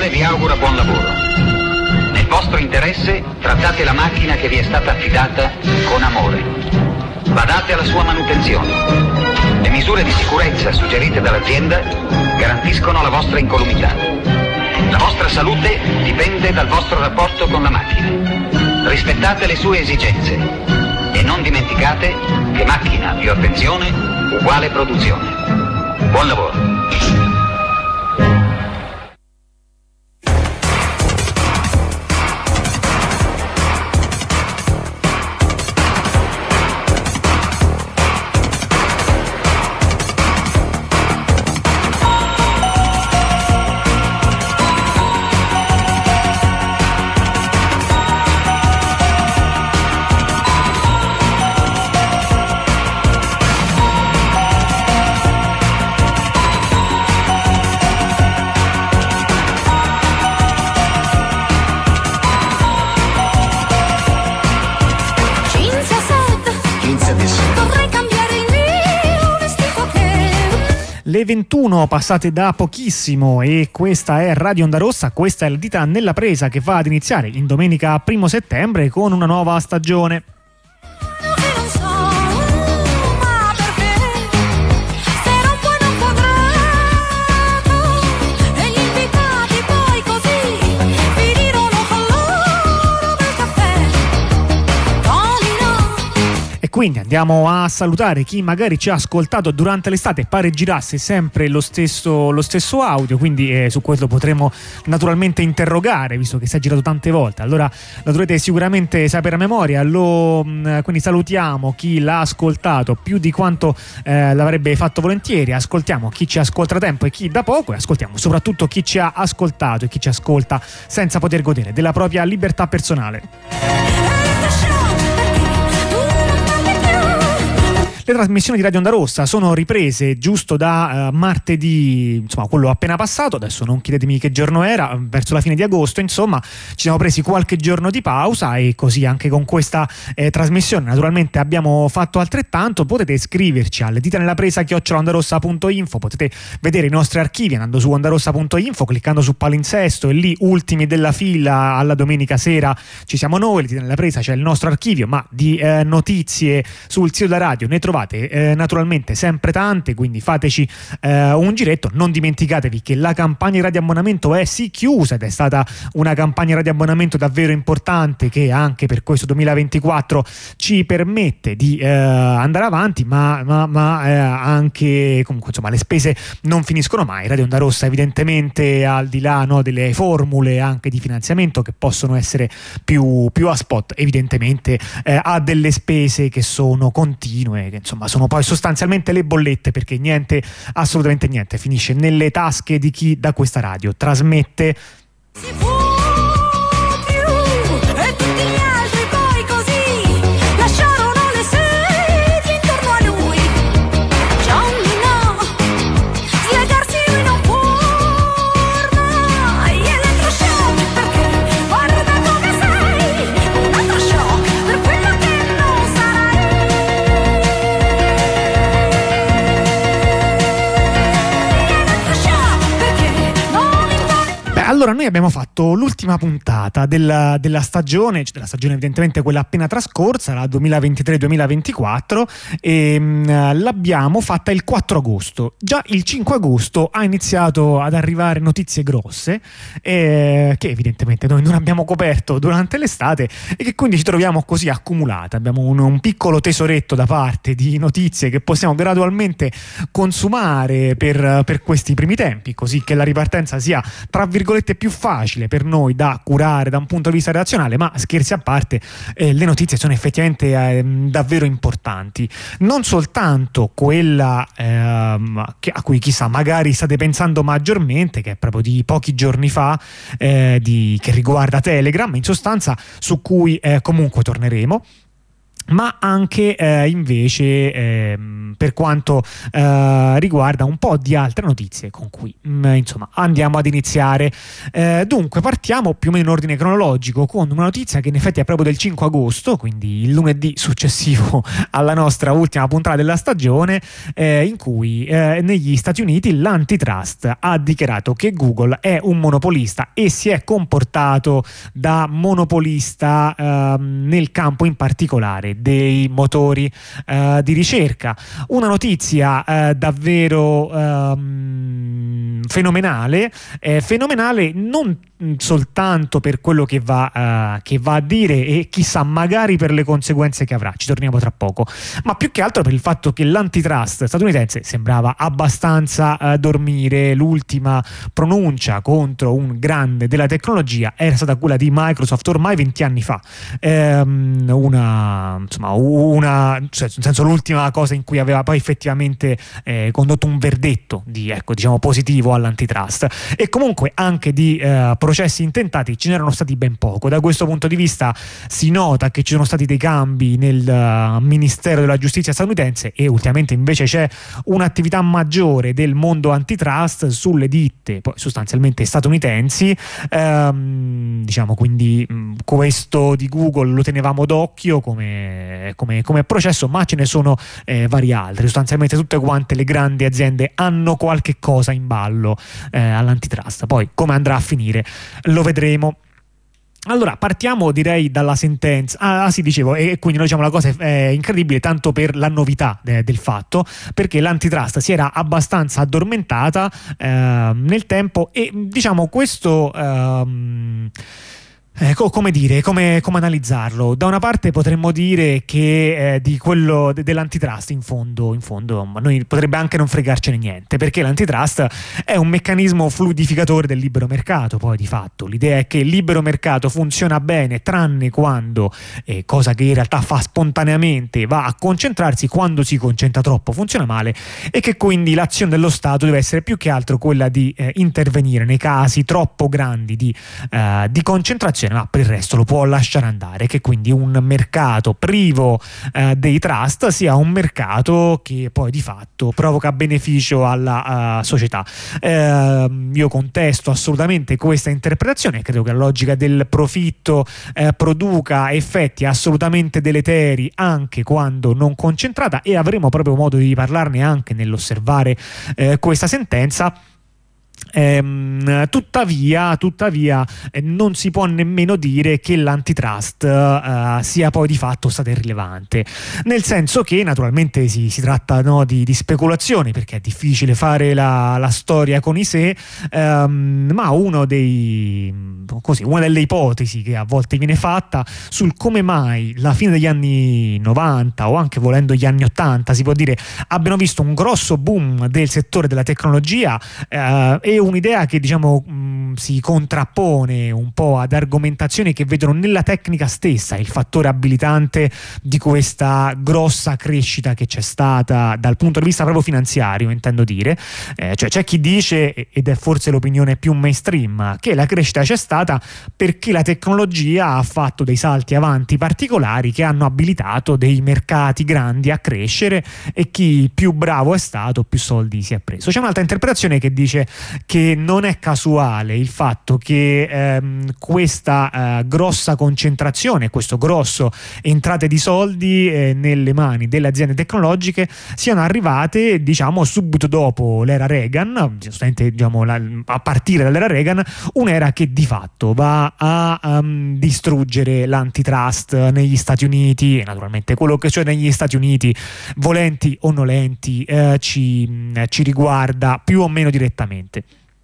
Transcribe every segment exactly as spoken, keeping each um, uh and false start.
quale vi augura buon lavoro. Nel vostro interesse trattate la macchina che vi è stata affidata con amore. Badate alla sua manutenzione. Le misure di sicurezza suggerite dall'azienda garantiscono la vostra incolumità. La vostra salute dipende dal vostro rapporto con la macchina. Rispettate le sue esigenze e non dimenticate che macchina più attenzione uguale produzione. Buon lavoro. Le ventuno passate da pochissimo e questa è Radio Onda Rossa, questa è la dita nella presa che va ad iniziare in domenica primo settembre con una nuova stagione. Quindi andiamo a salutare chi magari ci ha ascoltato durante l'estate e pare girasse sempre lo stesso, lo stesso audio, quindi eh, su questo potremo naturalmente interrogare, visto che si è girato tante volte. Allora lo dovrete sicuramente sapere a memoria. Lo, mh, quindi salutiamo chi l'ha ascoltato più di quanto eh, l'avrebbe fatto volentieri, ascoltiamo chi ci ascolta da tempo e chi da poco, e ascoltiamo soprattutto chi ci ha ascoltato e chi ci ascolta senza poter godere della propria libertà personale. Le trasmissioni di Radio Onda Rossa sono riprese giusto da uh, martedì, insomma quello appena passato, adesso non chiedetemi che giorno era, verso la fine di agosto, insomma ci siamo presi qualche giorno di pausa e così anche con questa eh, trasmissione naturalmente abbiamo fatto altrettanto. Potete iscriverci alle dita nella presa chiocciola ondarossa punto info, potete vedere i nostri archivi andando su ondarossa punto info, cliccando su palinsesto e lì ultimi della fila alla domenica sera ci siamo noi, le dita nella presa c'è il nostro archivio, ma di eh, notizie sul sito della radio ne trovate Eh, naturalmente sempre tante, quindi fateci eh, un giretto. Non dimenticatevi che la campagna di radioabbonamento è sì chiusa ed è stata una campagna di radioabbonamento davvero importante che anche per questo duemilaventiquattro ci permette di eh, andare avanti, ma, ma, ma eh, anche comunque insomma le spese non finiscono mai. Radio Onda Rossa evidentemente al di là no, delle formule anche di finanziamento che possono essere più, più a spot, evidentemente eh, ha delle spese che sono continue, che insomma sono poi sostanzialmente le bollette, perché niente, assolutamente niente finisce nelle tasche di chi da questa radio trasmette. Allora noi abbiamo fatto l'ultima puntata della, della stagione, cioè della stagione evidentemente quella appena trascorsa, la duemilaventitré duemilaventiquattro, e mh, l'abbiamo fatta il quattro agosto. Già il cinque agosto ha iniziato ad arrivare notizie grosse eh, che evidentemente noi non abbiamo coperto durante l'estate e che quindi ci troviamo così accumulate. Abbiamo un, un piccolo tesoretto da parte di notizie che possiamo gradualmente consumare per, per questi primi tempi, così che la ripartenza sia tra virgolette più facile per noi da curare da un punto di vista redazionale. Ma scherzi a parte, eh, le notizie sono effettivamente eh, davvero importanti, non soltanto quella eh, che, a cui chissà magari state pensando maggiormente, che è proprio di pochi giorni fa, eh, di, che riguarda Telegram, in sostanza, su cui eh, comunque torneremo. ma anche eh, invece eh, per quanto eh, riguarda un po' di altre notizie con cui mh, insomma andiamo ad iniziare. Eh, dunque partiamo più o meno in ordine cronologico con una notizia che in effetti è proprio del cinque agosto, quindi il lunedì successivo alla nostra ultima puntata della stagione, eh, in cui eh, negli Stati Uniti l'antitrust ha dichiarato che Google è un monopolista e si è comportato da monopolista eh, nel campo in particolare dei motori eh, di ricerca. Una notizia eh, davvero ehm, fenomenale, eh, fenomenale non soltanto per quello che va, uh, che va a dire e chissà magari per le conseguenze che avrà, ci torniamo tra poco, ma più che altro per il fatto che l'antitrust statunitense sembrava abbastanza uh, dormire. L'ultima pronuncia contro un grande della tecnologia era stata quella di Microsoft ormai venti anni fa, ehm, una insomma una cioè, nel senso l'ultima cosa in cui aveva poi effettivamente eh, condotto un verdetto di ecco diciamo positivo all'antitrust. E comunque anche di uh, processi intentati ce n'erano stati ben poco. Da questo punto di vista si nota che ci sono stati dei cambi nel uh, Ministero della Giustizia statunitense e ultimamente invece c'è un'attività maggiore del mondo antitrust sulle ditte poi sostanzialmente statunitensi, ehm, diciamo quindi mh, questo di Google lo tenevamo d'occhio come, come, come processo, ma ce ne sono eh, vari altri. Sostanzialmente tutte quante le grandi aziende hanno qualche cosa in ballo eh, all'antitrust, poi come andrà a finire lo vedremo. Allora partiamo direi dalla sentenza. Ah, ah sì, dicevo, e quindi noi diciamo la cosa è incredibile tanto per la novità de, del fatto, perché l'antitrust si era abbastanza addormentata eh, nel tempo e diciamo questo ehm, Eh, come dire, come, come analizzarlo? Da una parte potremmo dire che eh, di quello de- dell'antitrust in fondo, in fondo ma noi potrebbe anche non fregarcene niente, perché l'antitrust è un meccanismo fluidificatore del libero mercato. Poi di fatto l'idea è che il libero mercato funziona bene tranne quando, eh, cosa che in realtà fa spontaneamente, va a concentrarsi. Quando si concentra troppo funziona male, e che quindi l'azione dello Stato deve essere più che altro quella di eh, intervenire nei casi troppo grandi di, eh, di concentrazione, ma per il resto lo può lasciare andare, che quindi un mercato privo eh, dei trust sia un mercato che poi di fatto provoca beneficio alla uh, società. Eh, io contesto assolutamente questa interpretazione, credo che la logica del profitto eh, produca effetti assolutamente deleteri anche quando non concentrata, e avremo proprio modo di parlarne anche nell'osservare eh, questa sentenza. Ehm, tuttavia, tuttavia eh, non si può nemmeno dire che l'antitrust eh, sia poi di fatto stata irrilevante, nel senso che naturalmente si, si tratta no, di, di speculazioni, perché è difficile fare la, la storia con i sé, ehm, ma uno dei, così, una delle ipotesi che a volte viene fatta sul come mai la fine degli anni novanta o anche volendo gli anni ottanta si può dire abbiano visto un grosso boom del settore della tecnologia, eh, e un'idea che diciamo mh, si contrappone un po' ad argomentazioni che vedono nella tecnica stessa il fattore abilitante di questa grossa crescita che c'è stata dal punto di vista proprio finanziario, intendo dire. Eh, cioè c'è chi dice, ed è forse l'opinione più mainstream, che la crescita c'è stata perché la tecnologia ha fatto dei salti avanti particolari che hanno abilitato dei mercati grandi a crescere, e chi più bravo è stato più soldi si è preso. C'è un'altra interpretazione che dice che non è casuale il fatto che ehm, questa eh, grossa concentrazione, questo grosso entrate di soldi eh, nelle mani delle aziende tecnologiche siano arrivate diciamo subito dopo l'era Reagan, giustamente diciamo la, a partire dall'era Reagan, un'era che di fatto va a um, distruggere l'antitrust negli Stati Uniti, e naturalmente quello che succede negli Stati Uniti, volenti o nolenti, eh, ci, ci riguarda più o meno direttamente.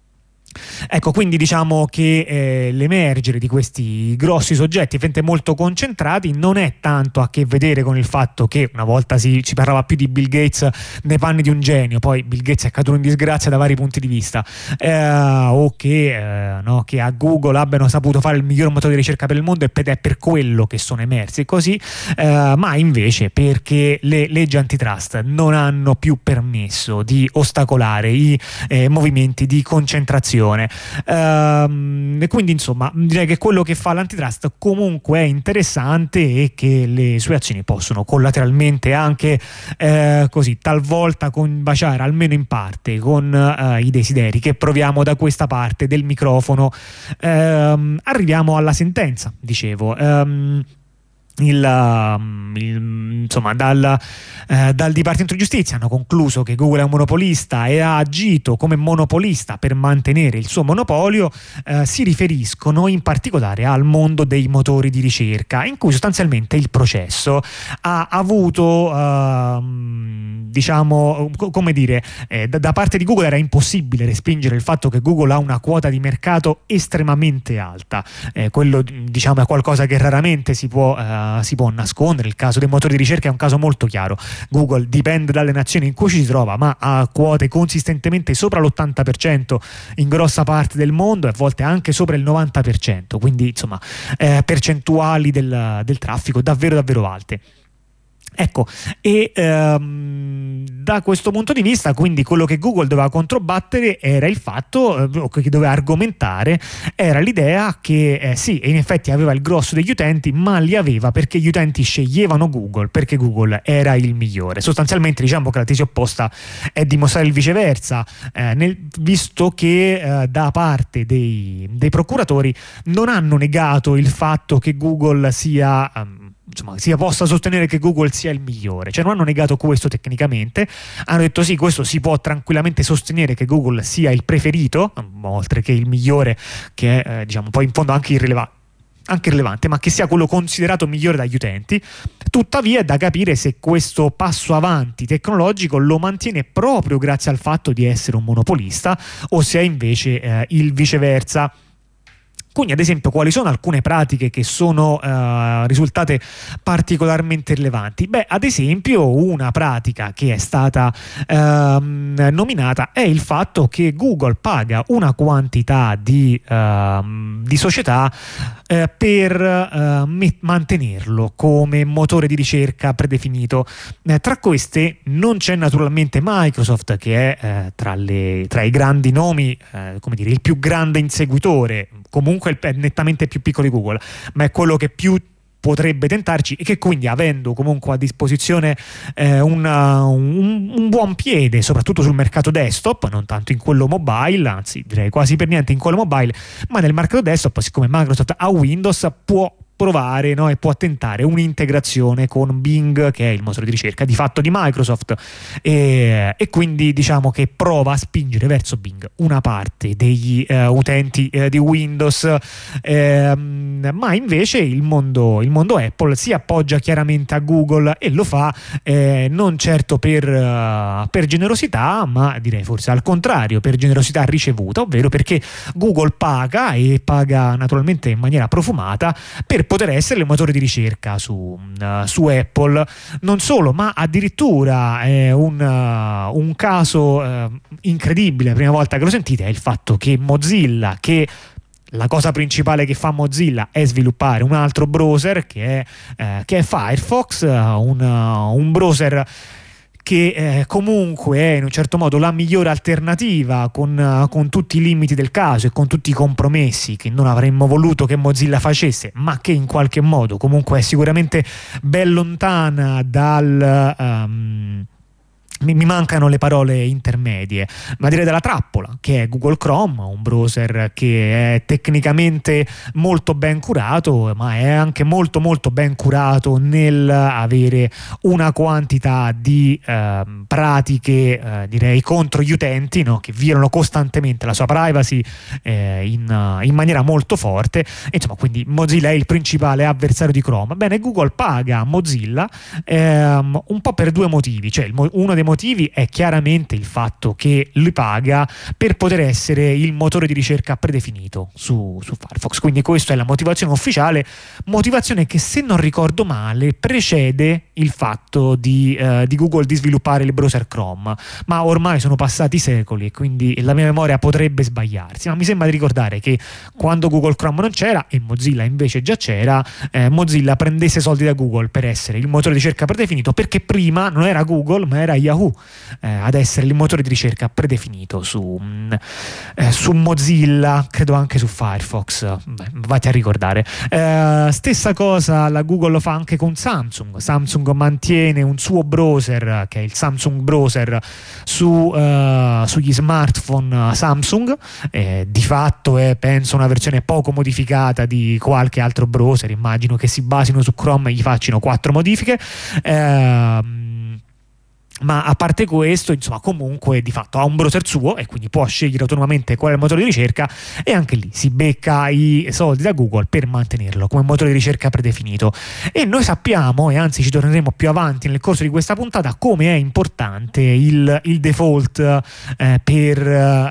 Ecco, quindi diciamo che eh, l'emergere di questi grossi soggetti effettivamente molto concentrati non è tanto a che vedere con il fatto che una volta si, si parlava più di Bill Gates nei panni di un genio, poi Bill Gates è caduto in disgrazia da vari punti di vista, eh, o che, eh, no, che a Google abbiano saputo fare il miglior motore di ricerca per il mondo ed è per quello che sono emersi così, eh, ma invece perché le leggi antitrust non hanno più permesso di ostacolare i eh, movimenti di concentrazione disposizione. Ehm, quindi insomma direi che quello che fa l'antitrust comunque è interessante e che le sue azioni possono collateralmente anche eh, così talvolta combaciare almeno in parte con eh, i desideri che proviamo da questa parte del microfono. Ehm, arriviamo alla sentenza, dicevo. Ehm, Il, il, insomma dal, eh, dal Dipartimento di Giustizia hanno concluso che Google è un monopolista e ha agito come monopolista per mantenere il suo monopolio. Eh, si riferiscono in particolare al mondo dei motori di ricerca, in cui sostanzialmente il processo ha avuto eh, diciamo come dire eh, da, da parte di Google era impossibile respingere il fatto che Google ha una quota di mercato estremamente alta. Eh, quello diciamo è qualcosa che raramente si può eh, si può nascondere. Il caso dei motori di ricerca è un caso molto chiaro. Google dipende dalle nazioni in cui ci si trova, ma ha quote consistentemente sopra l'ottanta per cento in grossa parte del mondo e a volte anche sopra il novanta per cento, quindi insomma eh, percentuali del, del traffico davvero davvero alte. Ecco, e ehm, da questo punto di vista quindi quello che Google doveva controbattere era il fatto, eh, che doveva argomentare, era l'idea che eh, sì, in effetti aveva il grosso degli utenti, ma li aveva perché gli utenti sceglievano Google, perché Google era il migliore. Sostanzialmente diciamo che la tesi opposta è dimostrare il viceversa, eh, nel, visto che eh, da parte dei, dei procuratori non hanno negato il fatto che Google sia... Um, insomma si possa sostenere che Google sia il migliore, cioè non hanno negato questo tecnicamente, hanno detto sì, questo si può tranquillamente sostenere che Google sia il preferito, oltre che il migliore, che è eh, diciamo poi in fondo anche irrilevante anche rilevante, ma che sia quello considerato migliore dagli utenti. Tuttavia è da capire se questo passo avanti tecnologico lo mantiene proprio grazie al fatto di essere un monopolista o se è invece eh, il viceversa. Quindi ad esempio quali sono alcune pratiche che sono uh, risultate particolarmente rilevanti? Beh, ad esempio una pratica che è stata uh, nominata è il fatto che Google paga una quantità di, uh, di società uh, per uh, me- mantenerlo come motore di ricerca predefinito. Uh, tra queste non c'è naturalmente Microsoft, che è uh, tra, le, tra i grandi nomi, uh, come dire, il più grande inseguitore, comunque è nettamente più piccolo di Google, ma è quello che più potrebbe tentarci e che quindi, avendo comunque a disposizione eh, una, un, un buon piede soprattutto sul mercato desktop, non tanto in quello mobile, anzi direi quasi per niente in quello mobile, ma nel mercato desktop, siccome Microsoft ha Windows, può provare, no, e può tentare un'integrazione con Bing, che è il motore di ricerca di fatto di Microsoft, e, e quindi diciamo che prova a spingere verso Bing una parte degli uh, utenti uh, di Windows, eh, ma invece il mondo, il mondo Apple si appoggia chiaramente a Google e lo fa eh, non certo per, uh, per generosità, ma direi forse al contrario, per generosità ricevuta, ovvero perché Google paga e paga naturalmente in maniera profumata per poter essere il motore di ricerca su, uh, su Apple. Non solo, ma addirittura eh, un, uh, un caso uh, incredibile, la prima volta che lo sentite, è il fatto che Mozilla, che la cosa principale che fa Mozilla è sviluppare un altro browser che è, eh, che è Firefox, un, un browser che eh, comunque è in un certo modo la migliore alternativa, con, uh, con tutti i limiti del caso e con tutti i compromessi che non avremmo voluto che Mozilla facesse, ma che in qualche modo comunque è sicuramente ben lontana dal... Um, Mi, mi mancano le parole intermedie, ma direi dalla trappola, che è Google Chrome, un browser che è tecnicamente molto ben curato, ma è anche molto molto ben curato nel avere una quantità di eh, pratiche eh, direi contro gli utenti, no? Che violano costantemente la sua privacy eh, in, in maniera molto forte. E, insomma, quindi Mozilla è il principale avversario di Chrome. Bene, Google paga Mozilla ehm, un po' per due motivi, cioè il, uno dei motivi è chiaramente il fatto che lui paga per poter essere il motore di ricerca predefinito su, su Firefox, quindi questa è la motivazione ufficiale, motivazione che, se non ricordo male, precede il fatto di, eh, di Google di sviluppare il browser Chrome, ma ormai sono passati secoli e quindi la mia memoria potrebbe sbagliarsi, ma mi sembra di ricordare che quando Google Chrome non c'era e Mozilla invece già c'era, eh, Mozilla prendesse soldi da Google per essere il motore di ricerca predefinito, perché prima non era Google ma era Yahoo eh, ad essere il motore di ricerca predefinito su, eh, su Mozilla, credo anche su Firefox. Beh, vatti a ricordare. Eh, stessa cosa la Google lo fa anche con Samsung. Samsung mantiene un suo browser che è il Samsung Browser su, eh, sugli smartphone Samsung, eh, di fatto è penso una versione poco modificata di qualche altro browser, immagino che si basino su Chrome e gli facciano quattro modifiche. Eh, ma a parte questo, insomma, comunque di fatto ha un browser suo e quindi può scegliere autonomamente qual è il motore di ricerca, e anche lì si becca i soldi da Google per mantenerlo come motore di ricerca predefinito. E noi sappiamo, e anzi ci torneremo più avanti nel corso di questa puntata, come è importante il, il default eh, per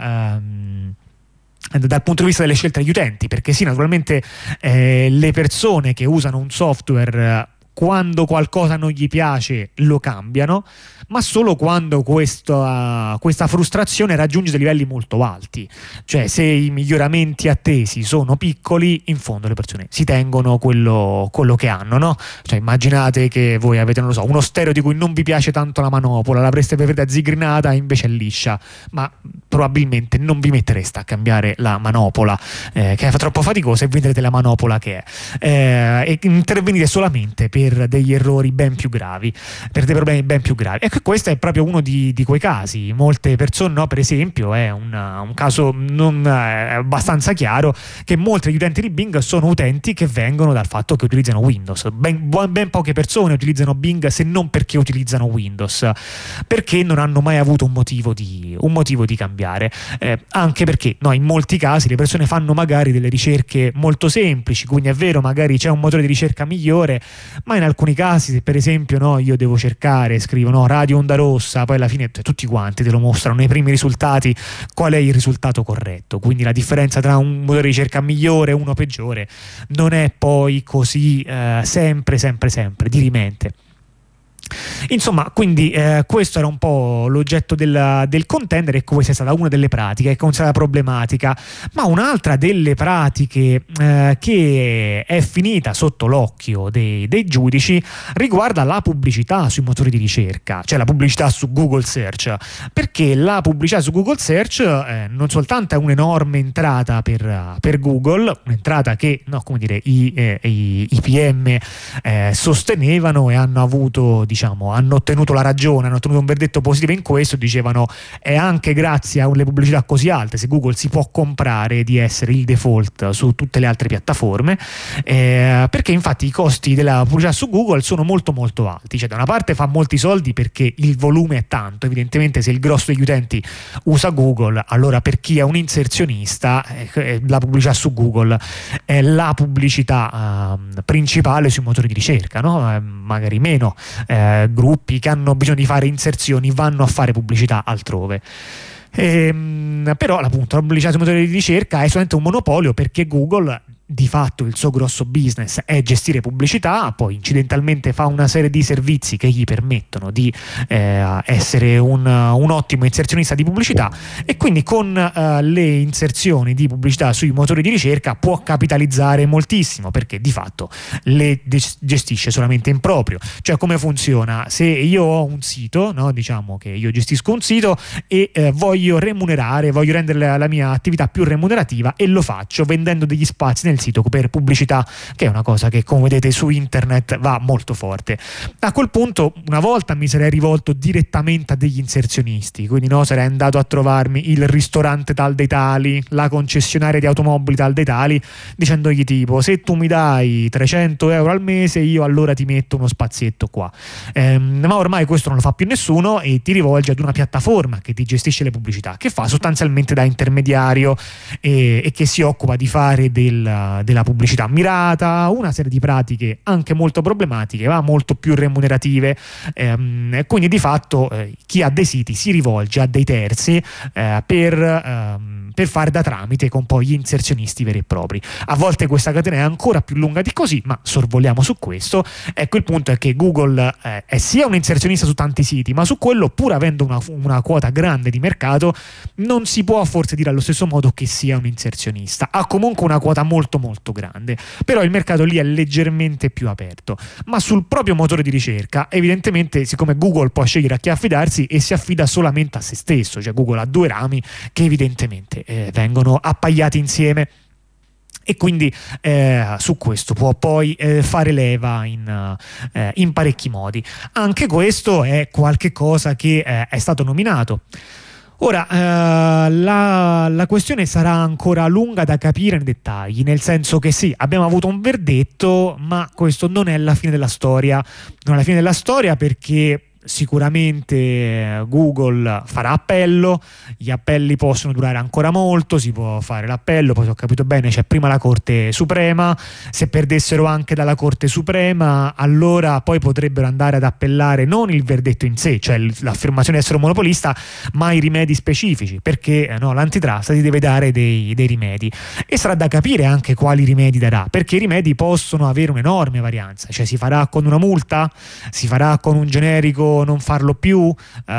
ehm, dal punto di vista delle scelte degli utenti, perché sì, naturalmente eh, le persone che usano un software, quando qualcosa non gli piace lo cambiano, ma solo quando questa, questa frustrazione raggiunge dei livelli molto alti. Cioè, se i miglioramenti attesi sono piccoli, in fondo le persone si tengono quello, quello che hanno, no? Cioè, immaginate che voi avete, non lo so, uno stereo di cui non vi piace tanto la manopola, l'avreste preferita azzigrinata e invece è liscia, ma probabilmente non vi mettereste a cambiare la manopola, eh, che è troppo faticosa, e vedrete la manopola che è, eh, e intervenire solamente per degli errori ben più gravi, per dei problemi ben più gravi. Ecco, questo è proprio uno di, di quei casi. Molte persone, no, per esempio, è una, un caso non eh, abbastanza chiaro, che molti degli utenti di Bing sono utenti che vengono dal fatto che utilizzano Windows. Ben, ben poche persone utilizzano Bing se non perché utilizzano Windows, perché non hanno mai avuto un motivo di, un motivo di cambiare. Eh, anche perché, no, in molti casi le persone fanno magari delle ricerche molto semplici, quindi è vero, magari c'è un motore di ricerca migliore, ma in alcuni casi, se per esempio, no, io devo cercare, scrivo no, radio onda rossa, poi alla fine tutti quanti te lo mostrano nei primi risultati qual è il risultato corretto, quindi la differenza tra un motore di ricerca migliore e uno peggiore non è poi così eh, sempre sempre sempre dirimente. Insomma, quindi eh, questo era un po' l'oggetto del, del contender, e questa è stata una delle pratiche che è considerata problematica. Ma un'altra delle pratiche eh, che è finita sotto l'occhio dei, dei giudici riguarda la pubblicità sui motori di ricerca, cioè la pubblicità su Google Search, perché la pubblicità su Google Search eh, non soltanto è un'enorme entrata per, per Google, un'entrata che, no, come dire, i, eh, i, i P M eh, sostenevano e hanno avuto, diciamo, hanno ottenuto la ragione, hanno ottenuto un verdetto positivo in questo. Dicevano è anche grazie alle pubblicità così alte se Google si può comprare di essere il default su tutte le altre piattaforme, eh, perché infatti i costi della pubblicità su Google sono molto molto alti. Cioè, da una parte fa molti soldi perché il volume è tanto, evidentemente se il grosso degli utenti usa Google, allora per chi è un inserzionista eh, la pubblicità su Google è la pubblicità eh, principale sui motori di ricerca, no? Eh, magari meno eh, gruppi che hanno bisogno di fare inserzioni vanno a fare pubblicità altrove. Ehm, però appunto la pubblicità sui motori di ricerca è solamente un monopolio, perché Google di fatto il suo grosso business è gestire pubblicità, poi incidentalmente fa una serie di servizi che gli permettono di eh, essere un, un ottimo inserzionista di pubblicità, e quindi con eh, le inserzioni di pubblicità sui motori di ricerca può capitalizzare moltissimo, perché di fatto le gestisce solamente in proprio. Cioè, come funziona? Se io ho un sito, no, diciamo che io gestisco un sito e eh, voglio remunerare, voglio rendere la, la mia attività più remunerativa, e lo faccio vendendo degli spazi nel sito per pubblicità, che è una cosa che, come vedete, su internet va molto forte. A quel punto, una volta mi sarei rivolto direttamente a degli inserzionisti, quindi no, sarei andato a trovarmi il ristorante tal dei tali, la concessionaria di automobili tal dei tali, dicendogli tipo: se tu mi dai trecento euro al mese, io allora ti metto uno spazietto qua. Ehm, ma ormai questo non lo fa più nessuno, e ti rivolgi ad una piattaforma che ti gestisce le pubblicità, che fa sostanzialmente da intermediario e, e che si occupa di fare del della pubblicità mirata, una serie di pratiche anche molto problematiche, ma molto più remunerative. Ehm, quindi di fatto eh, chi ha dei siti si rivolge a dei terzi eh, per ehm, per fare da tramite con poi gli inserzionisti veri e propri. A volte questa catena è ancora più lunga di così, ma sorvoliamo su questo. Ecco, il punto è che Google eh, è sia un inserzionista su tanti siti, ma su quello, pur avendo una, una quota grande di mercato, non si può forse dire allo stesso modo che sia un inserzionista. Ha comunque una quota molto molto grande, però il mercato lì è leggermente più aperto. Ma sul proprio motore di ricerca, evidentemente, siccome Google può scegliere a chi affidarsi e si affida solamente a se stesso, cioè Google ha due rami che evidentemente eh, vengono appaiati insieme, e quindi eh, su questo può poi eh, fare leva in, eh, in parecchi modi. Anche questo è qualche cosa che eh, è stato nominato. Ora, eh, la, la questione sarà ancora lunga da capire nei dettagli, nel senso che sì, abbiamo avuto un verdetto, ma questo non è la fine della storia. Non è la fine della storia perché sicuramente Google farà appello, gli appelli possono durare ancora molto, si può fare l'appello, poi se ho capito bene c'è prima la Corte Suprema, se perdessero anche dalla Corte Suprema allora poi potrebbero andare ad appellare non il verdetto in sé, cioè l'affermazione di essere un monopolista, ma i rimedi specifici, perché no, l'antitrust ti deve dare dei, dei rimedi, e sarà da capire anche quali rimedi darà, perché i rimedi possono avere un'enorme varianza, cioè si farà con una multa, si farà con un generico non farlo più, uh,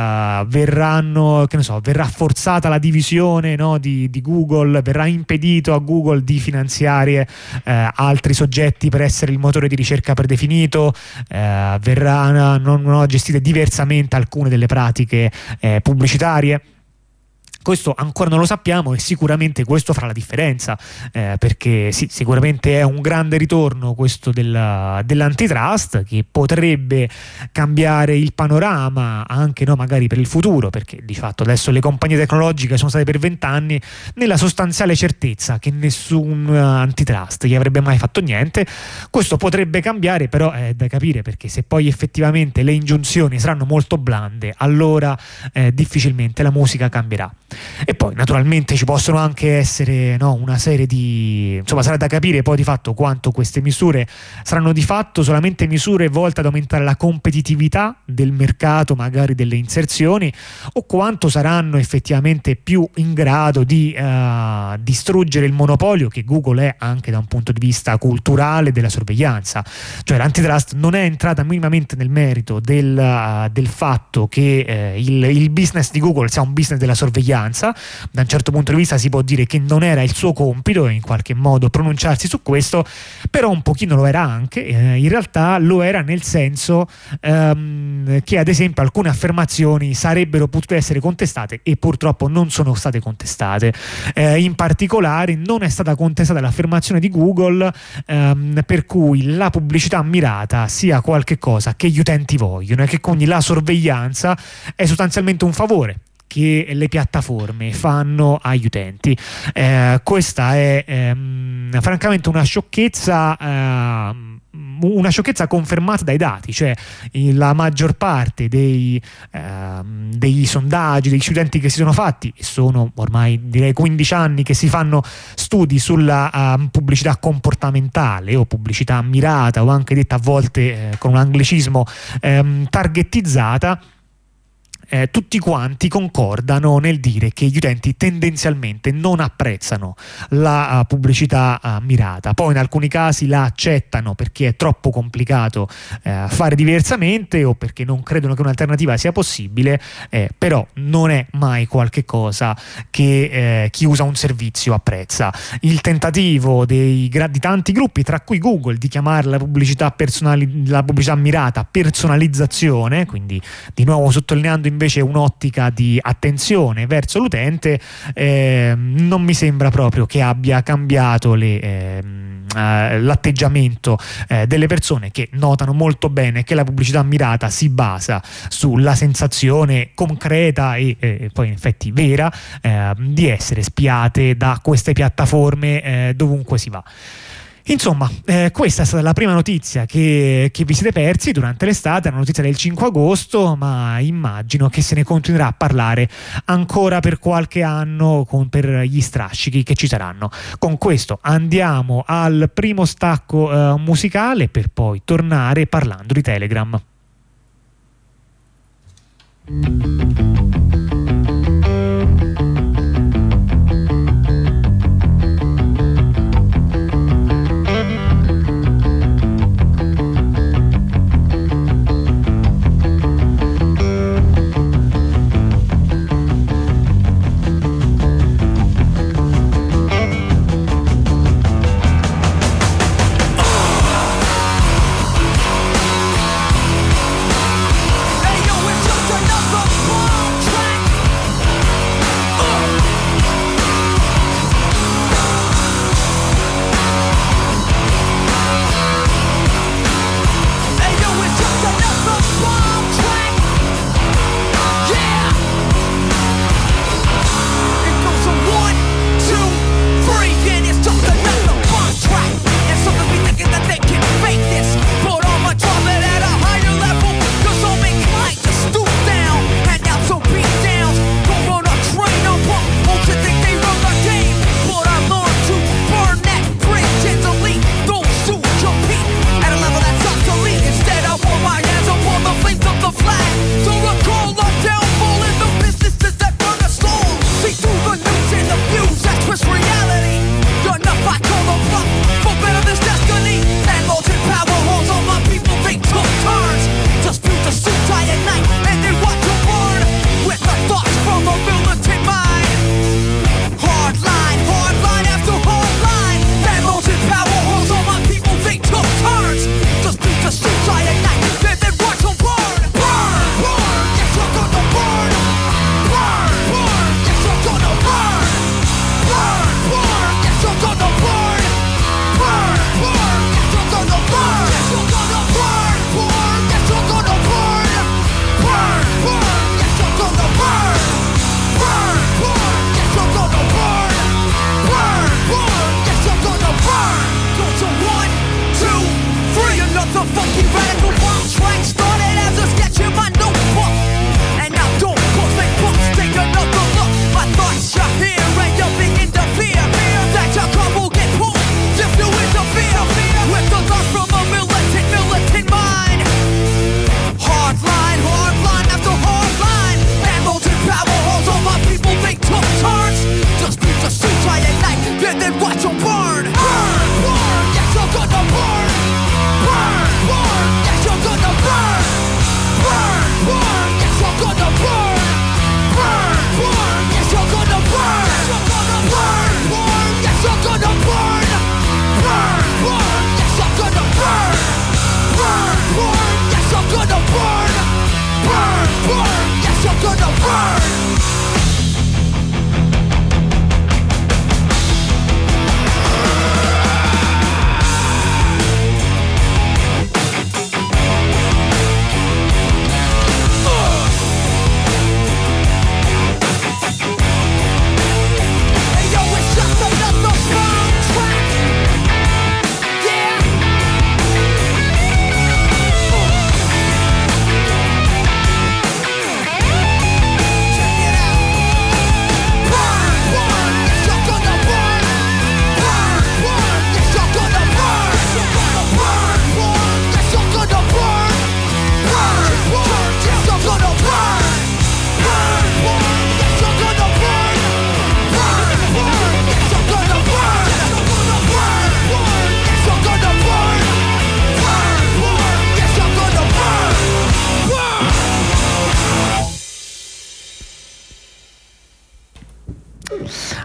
verranno, che ne so, verrà forzata la divisione, no, di, di Google, verrà impedito a Google di finanziare uh, altri soggetti per essere il motore di ricerca predefinito, uh, verranno non, non gestite diversamente alcune delle pratiche uh, pubblicitarie. Questo ancora non lo sappiamo e sicuramente questo farà la differenza, eh, perché sì, sicuramente è un grande ritorno questo della, dell'antitrust che potrebbe cambiare il panorama anche, no, magari per il futuro, perché di fatto adesso le compagnie tecnologiche sono state per vent'anni nella sostanziale certezza che nessun antitrust gli avrebbe mai fatto niente. Questo potrebbe cambiare, però è da capire, perché se poi effettivamente le ingiunzioni saranno molto blande, allora eh, difficilmente la musica cambierà. E poi naturalmente ci possono anche essere, no, una serie di, insomma sarà da capire poi di fatto quanto queste misure saranno di fatto solamente misure volte ad aumentare la competitività del mercato, magari delle inserzioni, o quanto saranno effettivamente più in grado di uh, distruggere il monopolio che Google è anche da un punto di vista culturale della sorveglianza. Cioè l'antitrust non è entrata minimamente nel merito del, uh, del fatto che uh, il, il business di Google sia un business della sorveglianza. Da un certo punto di vista si può dire che non era il suo compito in qualche modo pronunciarsi su questo, però un pochino lo era anche, eh, in realtà lo era nel senso ehm, che ad esempio alcune affermazioni sarebbero potute essere contestate e purtroppo non sono state contestate. Eh, in particolare non è stata contestata l'affermazione di Google ehm, per cui la pubblicità mirata sia qualche cosa che gli utenti vogliono e che quindi la sorveglianza è sostanzialmente un favore che le piattaforme fanno agli utenti. Eh, questa è ehm, francamente una sciocchezza, eh, una sciocchezza confermata dai dati, cioè la maggior parte dei, ehm, degli sondaggi, degli studenti che si sono fatti, e sono ormai direi quindici anni che si fanno studi sulla uh, pubblicità comportamentale o pubblicità mirata, o anche detta a volte eh, con un anglicismo ehm, targetizzata. Eh, tutti quanti concordano nel dire che gli utenti tendenzialmente non apprezzano la uh, pubblicità uh, mirata, poi in alcuni casi la accettano perché è troppo complicato uh, fare diversamente o perché non credono che un'alternativa sia possibile, eh, però non è mai qualche cosa che eh, chi usa un servizio apprezza. Il tentativo dei, di tanti gruppi, tra cui Google, di chiamare la pubblicità, personali, la pubblicità mirata personalizzazione, quindi di nuovo sottolineando invece un'ottica di attenzione verso l'utente, eh, non mi sembra proprio che abbia cambiato le, eh, l'atteggiamento eh, delle persone, che notano molto bene che la pubblicità mirata si basa sulla sensazione concreta e eh, poi in effetti vera eh, di essere spiate da queste piattaforme eh, dovunque si va. Insomma, eh, questa è stata la prima notizia che, che vi siete persi durante l'estate, una notizia del cinque agosto, ma immagino che se ne continuerà a parlare ancora per qualche anno con, per gli strascichi che ci saranno. Con questo andiamo al primo stacco eh, musicale per poi tornare parlando di Telegram.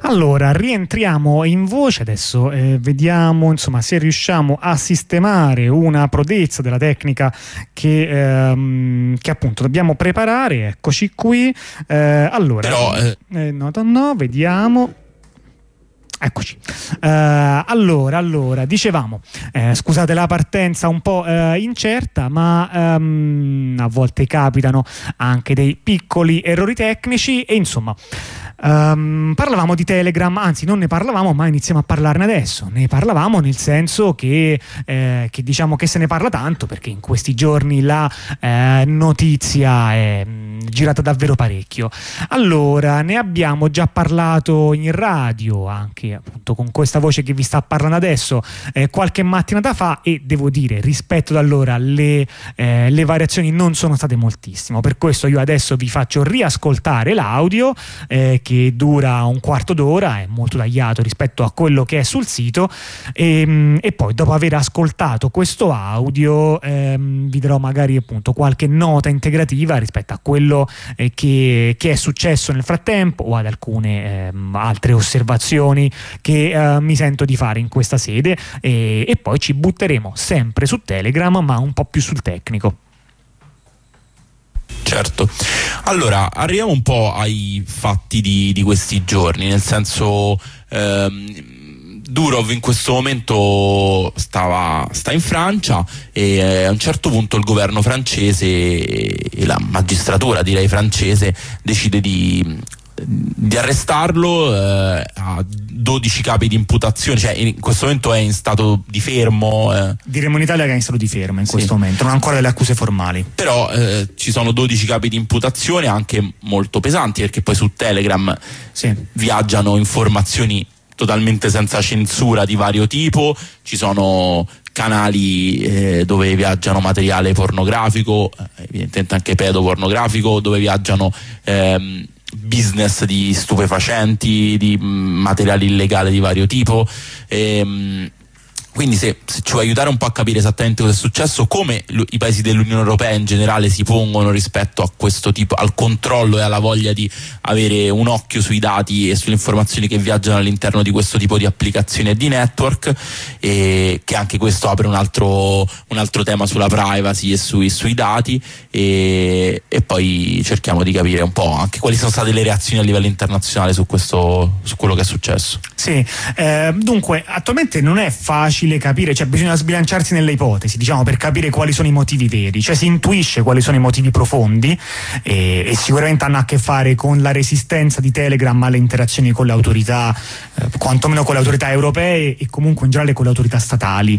Allora, rientriamo in voce adesso, eh, vediamo insomma se riusciamo a sistemare una prodezza della tecnica che, ehm, che appunto dobbiamo preparare. Eccoci qui. Eh, allora, Però, eh... Eh, no, no, no, vediamo. Eccoci. Uh, allora, allora, dicevamo, eh, scusate la partenza un po' eh, incerta, ma um, a volte capitano anche dei piccoli errori tecnici e insomma um, parlavamo di Telegram, anzi non ne parlavamo ma iniziamo a parlarne adesso. Ne parlavamo nel senso che, eh, che diciamo che se ne parla tanto perché in questi giorni la eh, notizia è mh, girata davvero parecchio. Allora, ne abbiamo già parlato in radio anche appunto con questa voce che vi sta parlando adesso eh, qualche mattinata fa e devo dire rispetto ad allora le, eh, le variazioni non sono state moltissime, per questo io adesso vi faccio riascoltare l'audio eh, che dura un quarto d'ora, è molto tagliato rispetto a quello che è sul sito e, e poi dopo aver ascoltato questo audio ehm, vi darò magari appunto qualche nota integrativa rispetto a quello eh, che, che è successo nel frattempo o ad alcune ehm, altre osservazioni che uh, mi sento di fare in questa sede e, e poi ci butteremo sempre su Telegram ma un po' più sul tecnico. Certo, allora arriviamo un po' ai fatti di, di questi giorni, nel senso ehm, Durov in questo momento stava, sta in Francia e eh, a un certo punto il governo francese e la magistratura direi francese decide di di arrestarlo, eh, a dodici capi di imputazione, cioè in questo momento è in stato di fermo. Eh. Diremmo in Italia che è in stato di fermo in sì. questo momento, non ha ancora delle accuse formali. Però eh, ci sono dodici capi di imputazione anche molto pesanti perché poi su Telegram sì. viaggiano informazioni totalmente senza censura di vario tipo, ci sono canali eh, dove viaggiano materiale pornografico, eh, evidentemente anche pedopornografico, dove viaggiano ehm, business di stupefacenti, di materiali illegali di vario tipo. Ehm, quindi se, se ci vuoi aiutare un po' a capire esattamente cosa è successo, come l- i paesi dell'Unione Europea in generale si pongono rispetto a questo tipo, al controllo e alla voglia di avere un occhio sui dati e sulle informazioni che viaggiano all'interno di questo tipo di applicazioni e di network, e che anche questo apre un altro, un altro tema sulla privacy e sui, sui dati, e, e poi cerchiamo di capire un po' anche quali sono state le reazioni a livello internazionale su questo, su quello che è successo. Sì, eh, dunque attualmente non è facile capire, cioè bisogna sbilanciarsi nelle ipotesi, diciamo, per capire quali sono i motivi veri, cioè si intuisce quali sono i motivi profondi e, e sicuramente hanno a che fare con la resistenza di Telegram alle interazioni con le autorità, eh, quantomeno con le autorità europee e comunque in generale con le autorità statali.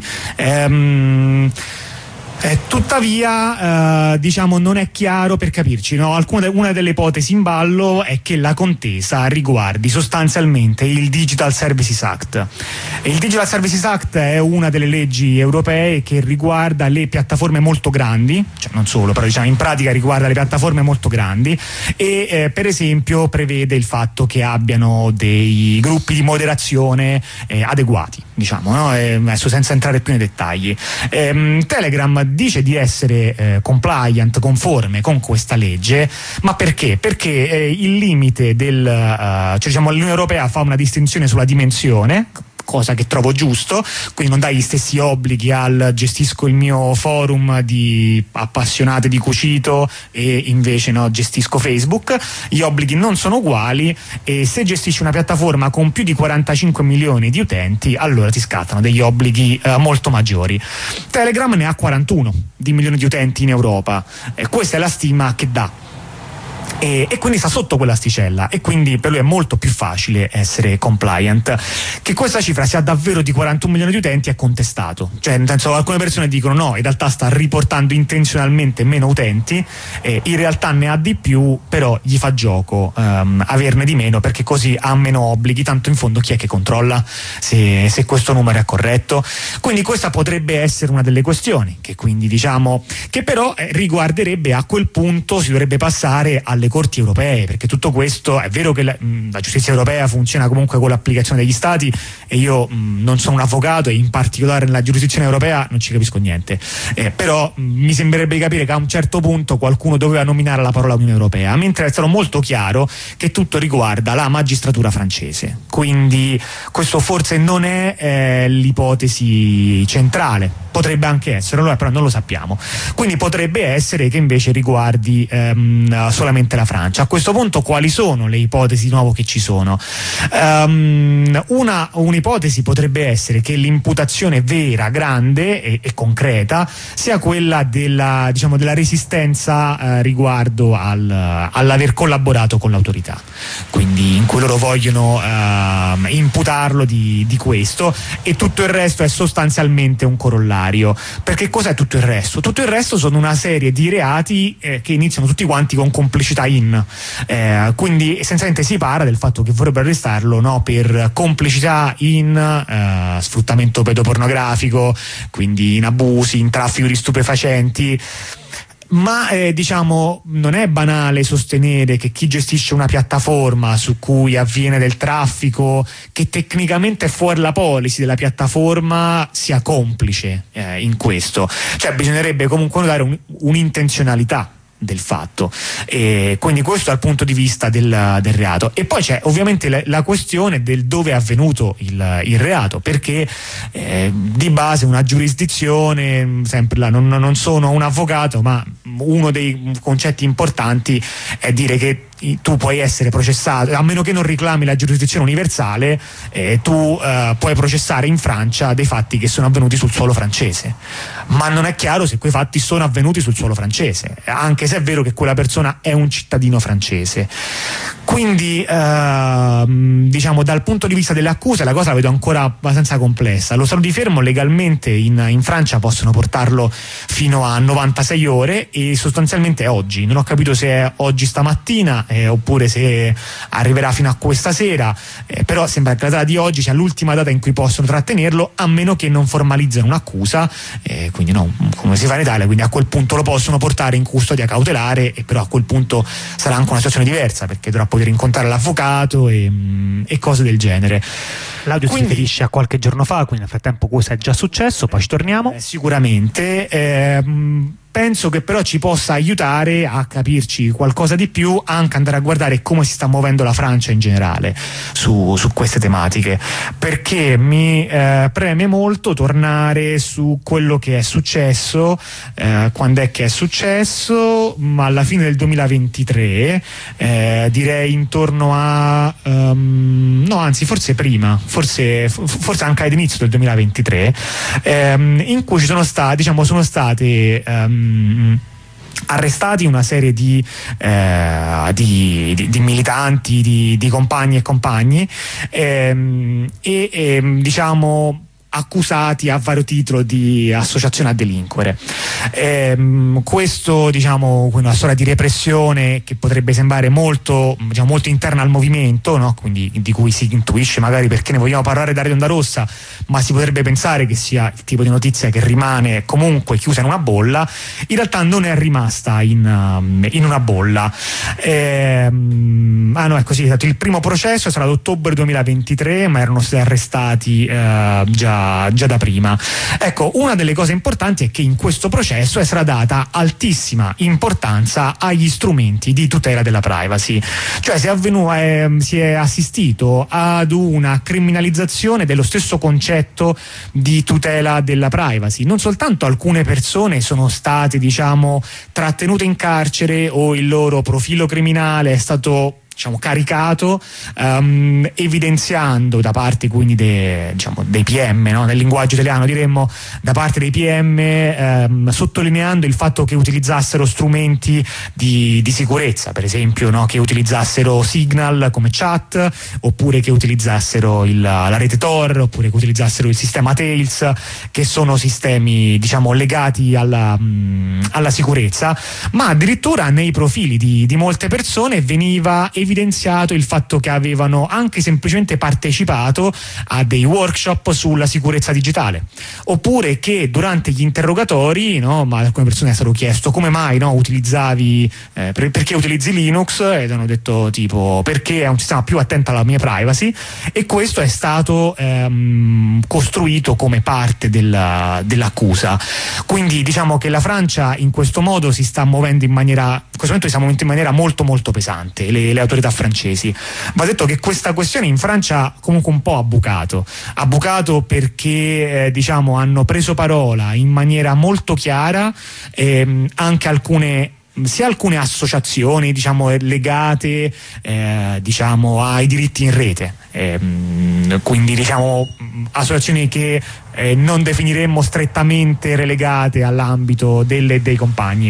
Ehm, Eh, tuttavia eh, diciamo non è chiaro, per capirci, no? Alcune, una delle ipotesi in ballo è che la contesa riguardi sostanzialmente il Digital Services Act. Il Digital Services Act è una delle leggi europee che riguarda le piattaforme molto grandi, cioè non solo, però diciamo in pratica riguarda le piattaforme molto grandi e eh, per esempio prevede il fatto che abbiano dei gruppi di moderazione eh, adeguati, diciamo, no? E adesso senza entrare più nei dettagli. Ehm, Telegram dice di essere eh, compliant, conforme con questa legge, ma perché? Perché eh, il limite del, uh, cioè diciamo l'Unione Europea fa una distinzione sulla dimensione, cosa che trovo giusto, quindi non dà gli stessi obblighi al gestisco il mio forum di appassionate di cucito e invece no, gestisco Facebook. Gli obblighi non sono uguali e se gestisci una piattaforma con più di quarantacinque milioni di utenti allora ti scattano degli obblighi eh, molto maggiori. Telegram ne ha quarantuno di milioni di utenti in Europa e questa è la stima che dà. E, e quindi sta sotto quell'asticella e quindi per lui è molto più facile essere compliant. Che questa cifra sia davvero di quarantuno milioni di utenti è contestato, cioè nel senso alcune persone dicono no, in realtà sta riportando intenzionalmente meno utenti, eh, in realtà ne ha di più, però gli fa gioco um, averne di meno perché così ha meno obblighi, tanto in fondo chi è che controlla se, se questo numero è corretto. Quindi questa potrebbe essere una delle questioni che quindi diciamo che però eh, riguarderebbe, a quel punto si dovrebbe passare alle alle corti europee, perché tutto questo è vero che la, la giustizia europea funziona comunque con l'applicazione degli stati, e io mh, non sono un avvocato e in particolare nella giurisdizione europea non ci capisco niente, eh, però mh, mi sembrerebbe di capire che a un certo punto qualcuno doveva nominare la parola Unione Europea, mentre è stato molto chiaro che tutto riguarda la magistratura francese, quindi questo forse non è eh, l'ipotesi centrale, potrebbe anche essere, però non lo sappiamo, quindi potrebbe essere che invece riguardi ehm, solamente la Francia. A questo punto quali sono le ipotesi di nuovo che ci sono? Um, una un'ipotesi potrebbe essere che l'imputazione vera, grande e, e concreta sia quella della, diciamo, della resistenza eh, riguardo al, all'aver collaborato con l'autorità, quindi in cui loro vogliono eh, imputarlo di, di questo, e tutto il resto è sostanzialmente un corollario. Perché cos'è tutto il resto? Tutto il resto sono una serie di reati eh, che iniziano tutti quanti con complicità in, eh, quindi essenzialmente si parla del fatto che vorrebbero arrestarlo, no, per complicità in eh, sfruttamento pedopornografico, quindi in abusi, in traffico di stupefacenti. Ma eh, diciamo non è banale sostenere che chi gestisce una piattaforma su cui avviene del traffico, che tecnicamente è fuori la policy della piattaforma, sia complice eh, in questo. Cioè bisognerebbe comunque notare un, un'intenzionalità del fatto, e quindi questo dal punto di vista del, del reato. E poi c'è ovviamente la, la questione del dove è avvenuto il, il reato, perché eh, di base una giurisdizione, sempre là, non, non sono un avvocato, ma uno dei concetti importanti è dire che tu puoi essere processato, a meno che non reclami la giurisdizione universale, eh, tu eh, puoi processare in Francia dei fatti che sono avvenuti sul suolo francese, ma non è chiaro se quei fatti sono avvenuti sul suolo francese, anche se è vero che quella persona è un cittadino francese. Quindi eh, diciamo dal punto di vista delle accuse la cosa la vedo ancora abbastanza complessa. Lo stato di fermo legalmente in, in Francia possono portarlo fino a novantasei ore, e sostanzialmente è oggi, non ho capito se è oggi stamattina eh, oppure se arriverà fino a questa sera, eh, però sembra che la data di oggi sia l'ultima data in cui possono trattenerlo, a meno che non formalizzino un'accusa, eh, quindi no, come si fa in Italia, quindi a quel punto lo possono portare in custodia cautelare, e però a quel punto sarà anche una situazione diversa, perché dovrà poter incontrare l'avvocato e, e cose del genere. L'audio quindi, si riferisce a qualche giorno fa, quindi nel frattempo questo è già successo, poi ci torniamo. Eh, sicuramente eh, penso che però ci possa aiutare a capirci qualcosa di più, anche andare a guardare come si sta muovendo la Francia in generale su, su queste tematiche, perché mi eh, preme molto tornare su quello che è successo, eh, quando è che è successo, ma alla fine del duemilaventitré, eh, direi intorno a um, no anzi forse prima, forse, forse anche all'inizio del duemilaventitré, ehm, in cui ci sono stati, diciamo, sono state um, arrestati una serie di, eh, di, di, di militanti, di, di compagni e compagni, ehm, e, e diciamo accusati a vario titolo di associazione a delinquere. Ehm, questo, diciamo, una storia di repressione che potrebbe sembrare molto, diciamo, molto interna al movimento, no? Quindi di cui si intuisce magari perché ne vogliamo parlare da Radio Onda Rossa, ma si potrebbe pensare che sia il tipo di notizia che rimane comunque chiusa in una bolla. In realtà non è rimasta in, um, in una bolla. Ehm, ah no, è così, il primo processo sarà ad ottobre duemilaventitré, ma erano stati arrestati eh, già già da prima. Ecco, una delle cose importanti è che in questo processo è stata data altissima importanza agli strumenti di tutela della privacy, cioè si è, avvenu- eh, si è assistito ad una criminalizzazione dello stesso concetto di tutela della privacy. Non soltanto alcune persone sono state, diciamo, trattenute in carcere o il loro profilo criminale è stato, diciamo, caricato, um, evidenziando da parte quindi de, diciamo, dei P M, no? Nel linguaggio italiano diremmo da parte dei P M, um, sottolineando il fatto che utilizzassero strumenti di, di sicurezza, per esempio, no? Che utilizzassero Signal come chat, oppure che utilizzassero il, la rete Tor, oppure che utilizzassero il sistema Tails, che sono sistemi, diciamo, legati alla, mh, alla sicurezza, ma addirittura nei profili di, di molte persone veniva evidenziato evidenziato il fatto che avevano anche semplicemente partecipato a dei workshop sulla sicurezza digitale, oppure che durante gli interrogatori, no, ma alcune persone è stato chiesto come mai, no, utilizzavi eh, per, perché utilizzi Linux, ed hanno detto tipo perché è un sistema più attento alla mia privacy, e questo è stato ehm, costruito come parte della, dell'accusa. Quindi diciamo che la Francia in questo modo si sta muovendo in maniera, in questo momento si sta muovendo in maniera molto molto pesante, le, le autorità francesi. Va detto che questa questione in Francia comunque un po' ha bucato ha bucato perché eh, diciamo hanno preso parola in maniera molto chiara ehm, anche alcune sia alcune associazioni diciamo legate eh, diciamo ai diritti in rete, ehm, quindi diciamo associazioni che eh, non definiremmo strettamente relegate all'ambito delle e dei compagni.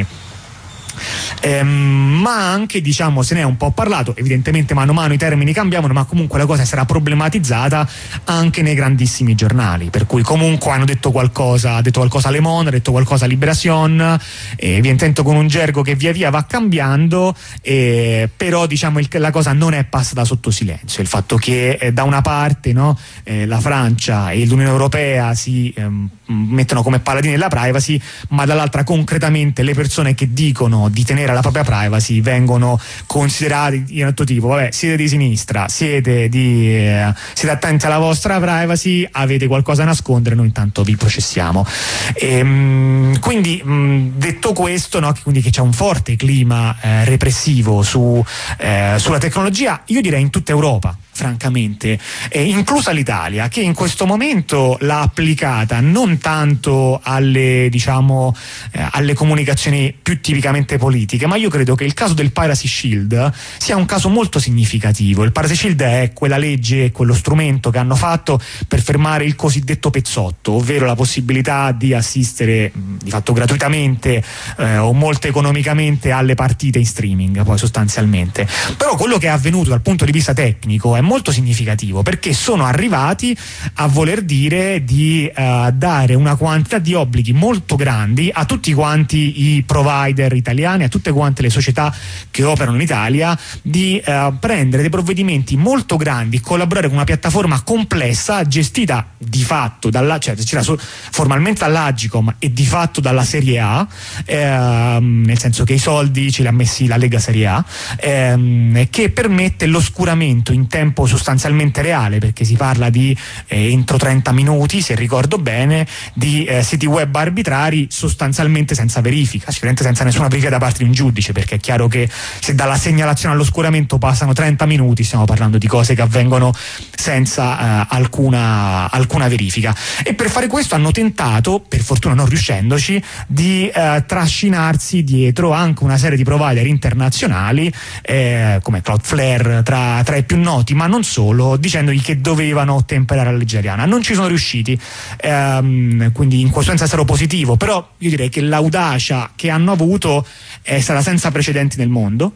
Eh, ma anche diciamo se ne è un po' parlato, evidentemente mano a mano i termini cambiavano, ma comunque la cosa sarà problematizzata anche nei grandissimi giornali, per cui comunque hanno detto qualcosa, ha detto qualcosa Le Monde, ha detto qualcosa a Libération, eh, evidentemente con un gergo che via via va cambiando, eh, però diciamo il, la cosa non è passata sotto silenzio, il fatto che eh, da una parte, no, eh, la Francia e l'Unione Europea si ehm, mettono come paladini della privacy, ma dall'altra concretamente le persone che dicono di tenere la propria privacy vengono considerati di un altro tipo. Vabbè, siete di sinistra, siete di eh, siete attenti alla vostra privacy, avete qualcosa da nascondere, noi intanto vi processiamo. E, mh, quindi mh, detto questo, no, quindi che c'è un forte clima eh, repressivo su, eh, sulla tecnologia, io direi in tutta Europa, francamente, eh, inclusa l'Italia, che in questo momento l'ha applicata non tanto alle diciamo eh, alle comunicazioni più tipicamente politiche, ma io credo che il caso del Piracy Shield sia un caso molto significativo. Il Piracy Shield è quella legge, quello strumento che hanno fatto per fermare il cosiddetto pezzotto, ovvero la possibilità di assistere di fatto gratuitamente eh, o molto economicamente alle partite in streaming, poi sostanzialmente. Però quello che è avvenuto dal punto di vista tecnico è molto significativo, perché sono arrivati a voler dire di uh, dare una quantità di obblighi molto grandi a tutti quanti i provider italiani, a tutte quante le società che operano in Italia, di uh, prendere dei provvedimenti molto grandi, collaborare con una piattaforma complessa gestita di fatto dalla, cioè formalmente dall'Agicom e di fatto dalla Serie A, ehm, nel senso che i soldi ce li ha messi la Lega Serie A, ehm, che permette l'oscuramento in tempo sostanzialmente reale, perché si parla di eh, entro trenta minuti, se ricordo bene, di eh, siti web arbitrari sostanzialmente senza verifica, sicuramente senza nessuna verifica da parte di un giudice, perché è chiaro che se dalla segnalazione all'oscuramento passano trenta minuti stiamo parlando di cose che avvengono senza eh, alcuna, alcuna verifica. E per fare questo hanno tentato, per fortuna non riuscendoci, di eh, trascinarsi dietro anche una serie di provider internazionali eh, come Cloudflare tra, tra i più noti, ma non solo, dicendogli che dovevano ottemperare alla legge italiana. Non ci sono riusciti, ehm, quindi in questo senso è stato positivo, però io direi che l'audacia che hanno avuto è stata senza precedenti nel mondo.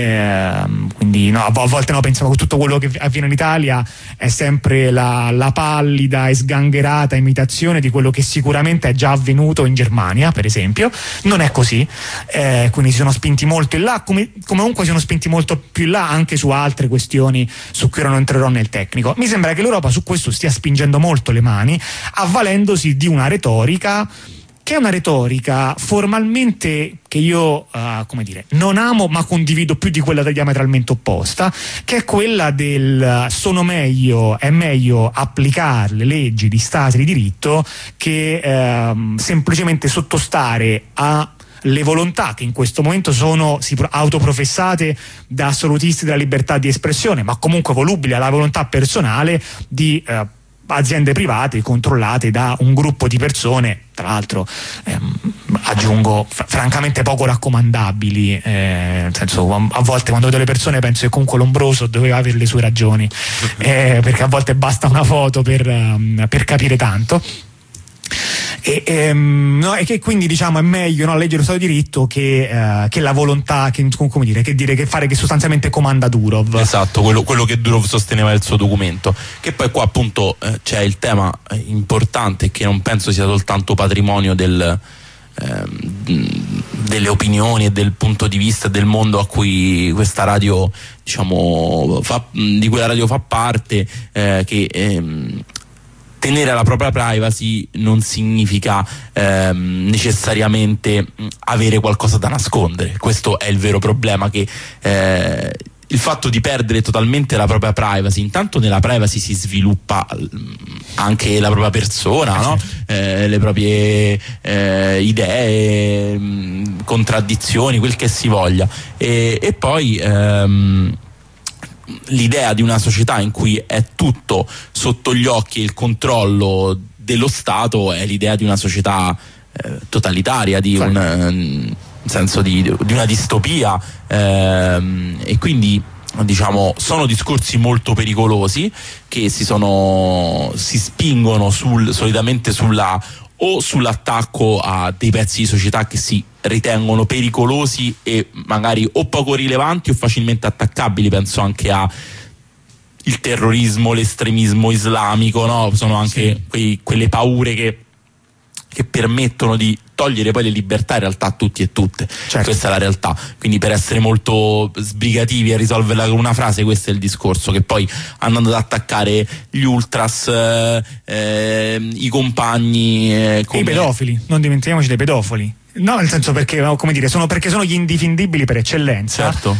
Eh, quindi no, a volte no, pensiamo che tutto quello che avviene in Italia è sempre la, la pallida e sgangherata imitazione di quello che sicuramente è già avvenuto in Germania, per esempio. Non è così, eh, quindi si sono spinti molto in là, come, comunque si sono spinti molto più in là anche su altre questioni su cui ora non entrerò nel tecnico. Mi sembra che l'Europa su questo stia spingendo molto le mani, avvalendosi di una retorica che è una retorica formalmente che io, uh, come dire, non amo ma condivido più di quella diametralmente opposta, che è quella del uh, sono meglio, è meglio applicare le leggi di Stato di diritto che uh, semplicemente sottostare a le volontà che in questo momento sono si autoprofessate da assolutisti della libertà di espressione, ma comunque volubili alla volontà personale di uh, aziende private controllate da un gruppo di persone, tra l'altro ehm, aggiungo fr- francamente poco raccomandabili, eh, nel senso, a volte quando vedo le persone penso che comunque Lombroso doveva avere le sue ragioni, eh, perché a volte basta una foto per, um, per capire tanto. E, ehm, no, e che quindi diciamo è meglio, no, leggere lo Stato di diritto che, uh, che la volontà che, come dire, che dire che fare che sostanzialmente comanda Durov. Esatto, quello, quello che Durov sosteneva nel suo documento, che poi qua appunto eh, c'è il tema importante che non penso sia soltanto patrimonio del ehm, delle opinioni e del punto di vista del mondo a cui questa radio, diciamo, fa, di cui la radio fa parte, eh, che ehm, tenere la propria privacy non significa ehm, necessariamente avere qualcosa da nascondere. Questo è il vero problema, che eh, il fatto di perdere totalmente la propria privacy, intanto nella privacy si sviluppa anche la propria persona, no? eh, le proprie eh, idee, mh, contraddizioni, quel che si voglia, e, e poi ehm, l'idea di una società in cui è tutto sotto gli occhi e il controllo dello Stato è l'idea di una società eh, totalitaria, di un, un senso di, di una distopia, ehm, e quindi, diciamo, sono discorsi molto pericolosi che si sono si spingono sul, solitamente sulla o sull'attacco a dei pezzi di società che si ritengono pericolosi e magari o poco rilevanti o facilmente attaccabili. Penso anche a il terrorismo, l'estremismo islamico, no? Sono anche sì. quei, quelle paure che che permettono di togliere poi le libertà in realtà a tutti e tutte. Certo. Questa è la realtà. Quindi, per essere molto sbrigativi a risolverla con una frase, questo è il discorso, che poi andando ad attaccare gli ultras, eh, eh, i compagni, eh, come... i pedofili, non dimentichiamoci dei pedofili. No, nel senso, perché, come dire, sono perché sono gli indifendibili per eccellenza. Certo.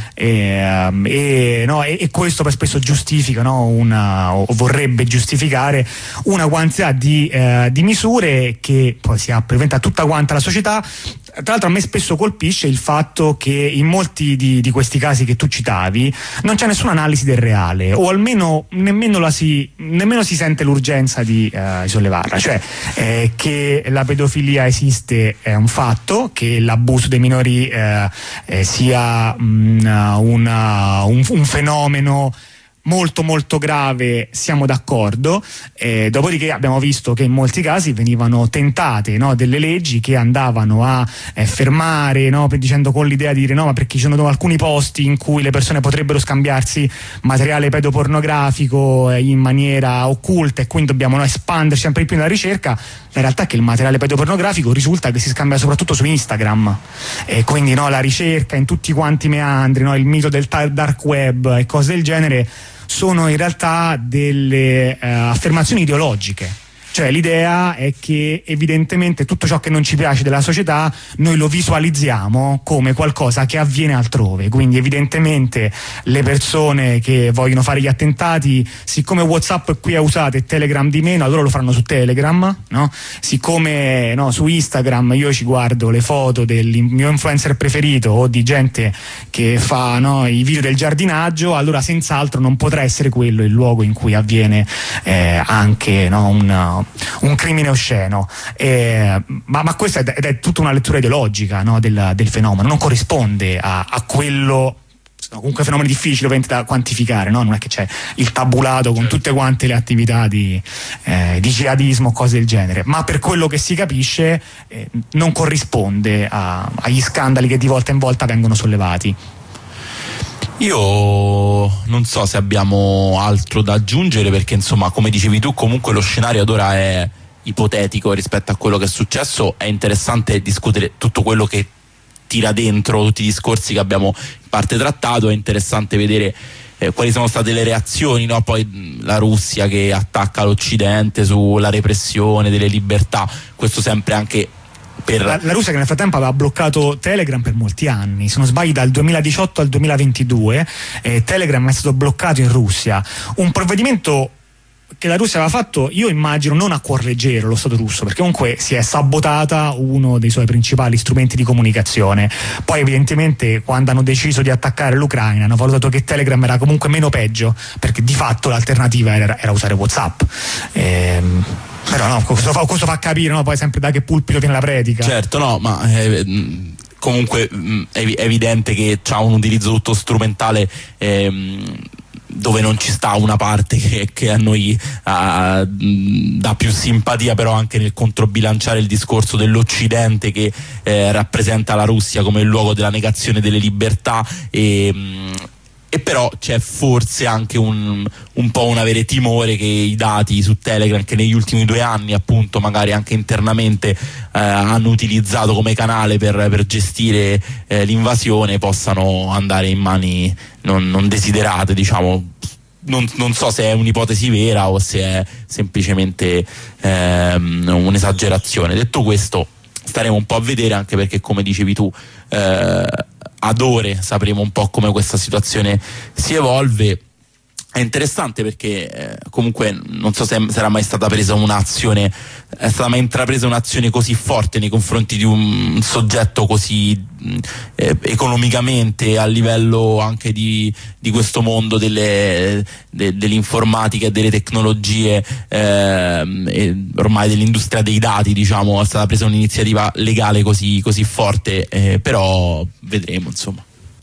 e, um, e, no, e, e questo poi spesso giustifica, no, una, o vorrebbe giustificare una quantità di, eh, di misure che poi si applica a tutta quanta la società. Tra l'altro, a me spesso colpisce il fatto che in molti di, di questi casi che tu citavi non c'è nessuna analisi del reale, o almeno nemmeno, la si, nemmeno si sente l'urgenza di, uh, di sollevarla. Cioè, eh, che la pedofilia esiste è un fatto, che l'abuso dei minori eh, eh, sia mh, una, un, un fenomeno molto molto grave, siamo d'accordo. Eh, dopodiché abbiamo visto che in molti casi venivano tentate, no, delle leggi che andavano a eh, fermare, no, dicendo, con l'idea di dire no, ma perché ci sono alcuni posti in cui le persone potrebbero scambiarsi materiale pedopornografico eh, in maniera occulta, e quindi dobbiamo, no, espandere sempre di più nella ricerca. La realtà è che il materiale pedopornografico risulta che si scambia soprattutto su Instagram, e quindi, no, la ricerca in tutti quanti i meandri, no, il mito del dark web e cose del genere sono in realtà delle eh, affermazioni ideologiche. Cioè, l'idea è che evidentemente tutto ciò che non ci piace della società noi lo visualizziamo come qualcosa che avviene altrove. Quindi evidentemente le persone che vogliono fare gli attentati, siccome WhatsApp qui è usato e Telegram di meno, allora lo faranno su Telegram, no? Siccome, no, su Instagram io ci guardo le foto del mio influencer preferito o di gente che fa, no, i video del giardinaggio, allora senz'altro non potrà essere quello il luogo in cui avviene eh, anche, no, un un crimine osceno. Eh, ma, ma questa è, ed è tutta una lettura ideologica, no, del, del fenomeno, non corrisponde a, a quello. No, comunque fenomeni difficili ovviamente da quantificare, no? Non è che c'è il tabulato con tutte quante le attività di, eh, di jihadismo o cose del genere, ma per quello che si capisce eh, non corrisponde a, agli scandali che di volta in volta vengono sollevati. Io non so se abbiamo altro da aggiungere, perché insomma, come dicevi tu, comunque lo scenario ad ora è ipotetico rispetto a quello che è successo. È interessante discutere tutto quello che tira dentro tutti i discorsi che abbiamo in parte trattato. È interessante vedere eh, quali sono state le reazioni, no? Poi la Russia che attacca l'Occidente sulla repressione delle libertà, questo sempre anche per... La, la Russia, che nel frattempo aveva bloccato Telegram per molti anni, se non sbaglio dal duemiladiciotto al duemilaventidue, eh, Telegram è stato bloccato in Russia, un provvedimento che la Russia aveva fatto, io immagino, non a cuor leggero, lo Stato russo, perché comunque si è sabotata uno dei suoi principali strumenti di comunicazione. Poi evidentemente, quando hanno deciso di attaccare l'Ucraina, hanno valutato che Telegram era comunque meno peggio, perché di fatto l'alternativa era, era usare WhatsApp. Ehm, però no, questo fa, questo fa capire, no, poi sempre da che pulpito viene la predica. Certo, no, ma eh, comunque è evidente che c'ha un utilizzo tutto strumentale, ehm, dove non ci sta una parte che, che a noi uh, dà più simpatia, però anche nel controbilanciare il discorso dell'Occidente che eh, rappresenta la Russia come il luogo della negazione delle libertà, e, mh, e però c'è forse anche un, un po' un avere timore che i dati su Telegram, che negli ultimi due anni appunto magari anche internamente eh, hanno utilizzato come canale per, per gestire eh, l'invasione, possano andare in mani non, non desiderate, diciamo. Non, non so se è un'ipotesi vera o se è semplicemente ehm, un'esagerazione. Detto questo, staremo un po' a vedere, anche perché, come dicevi tu, eh, ad ore sapremo un po' come questa situazione si evolve. È interessante perché eh, comunque non so se sarà mai stata presa un'azione, è stata mai intrapresa un'azione così forte nei confronti di un soggetto così eh, economicamente, a livello anche di, di questo mondo delle, de, dell'informatica e delle tecnologie, eh, e ormai dell'industria dei dati, diciamo. È stata presa un'iniziativa legale così, così forte, eh, però vedremo, insomma.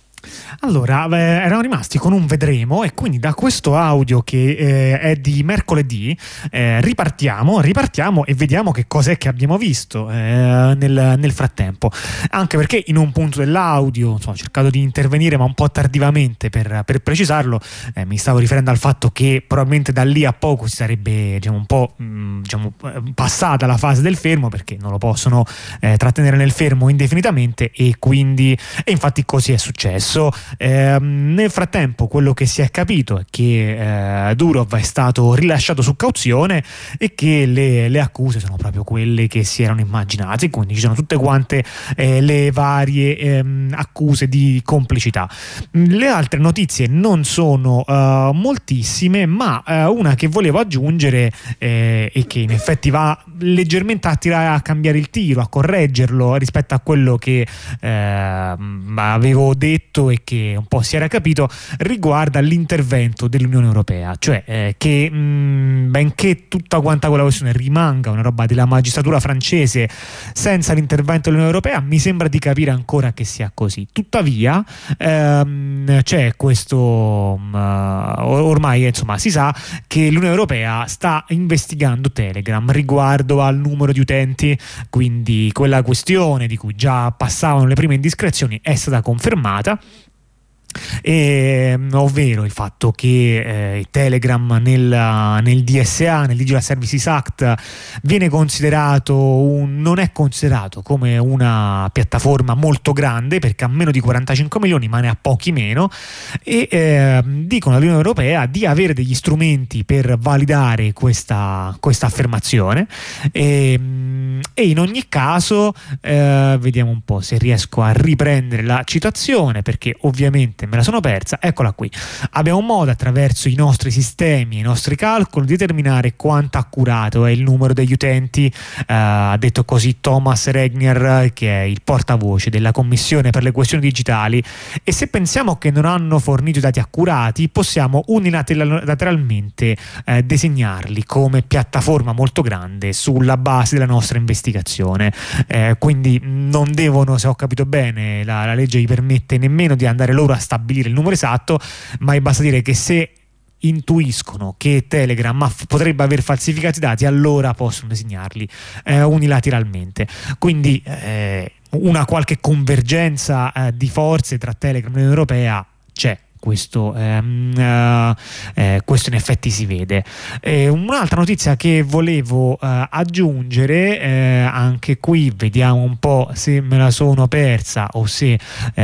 Allora, eh, erano rimasti con un vedremo, e quindi da questo audio che eh, è di mercoledì eh, ripartiamo, ripartiamo e vediamo che cos'è che abbiamo visto eh, nel, nel frattempo. Anche perché in un punto dell'audio, insomma, ho cercato di intervenire ma un po' tardivamente per, per precisarlo, eh, mi stavo riferendo al fatto che probabilmente da lì a poco si sarebbe, diciamo, un po' mh, diciamo, passata la fase del fermo, perché non lo possono eh, trattenere nel fermo indefinitamente, e quindi e infatti così è successo. Eh, nel frattempo quello che si è capito è che eh, Durov è stato rilasciato su cauzione e che le, le accuse sono proprio quelle che si erano immaginate, quindi ci sono tutte quante eh, le varie ehm, accuse di complicità. Le altre notizie non sono uh, moltissime, ma uh, una che volevo aggiungere eh, e che in effetti va leggermente a tirare, a cambiare il tiro, a correggerlo rispetto a quello che eh, avevo detto e che un po' si era capito, riguarda l'intervento dell'Unione Europea, cioè eh, che mh, benché tutta quanta quella questione rimanga una roba della magistratura francese senza l'intervento dell'Unione Europea, mi sembra di capire ancora che sia così. Tuttavia ehm, c'è questo um, ormai insomma si sa che l'Unione Europea sta investigando Telegram riguardo al numero di utenti, quindi quella questione di cui già passavano le prime indiscrezioni è stata confermata. E, ovvero il fatto che eh, Telegram nel, nel D S A, nel Digital Services Act, viene considerato un, non è considerato come una piattaforma molto grande, perché ha meno di quarantacinque milioni, ma ne ha pochi meno, e eh, dicono all'Unione Europea di avere degli strumenti per validare questa, questa affermazione, e, e in ogni caso eh, vediamo un po' se riesco a riprendere la citazione, perché ovviamente me la sono persa. Eccola qui. Abbiamo un modo, attraverso i nostri sistemi, i nostri calcoli, di determinare quanto accurato è il numero degli utenti, eh, ha detto così Thomas Regnier, che è il portavoce della Commissione per le questioni digitali, e se pensiamo che non hanno fornito dati accurati, possiamo unilateralmente eh, designarli come piattaforma molto grande sulla base della nostra investigazione. Eh, quindi non devono, se ho capito bene, la, la legge gli permette nemmeno di andare loro a stabilire il numero esatto, ma basta dire che se intuiscono che Telegram potrebbe aver falsificato i dati, allora possono designarli eh, unilateralmente. Quindi eh, una qualche convergenza eh, di forze tra Telegram e l'Unione Europea c'è. Questo, ehm, uh, eh, questo in effetti si vede. Eh, un'altra notizia che volevo uh, aggiungere, eh, anche qui vediamo un po' se me la sono persa o se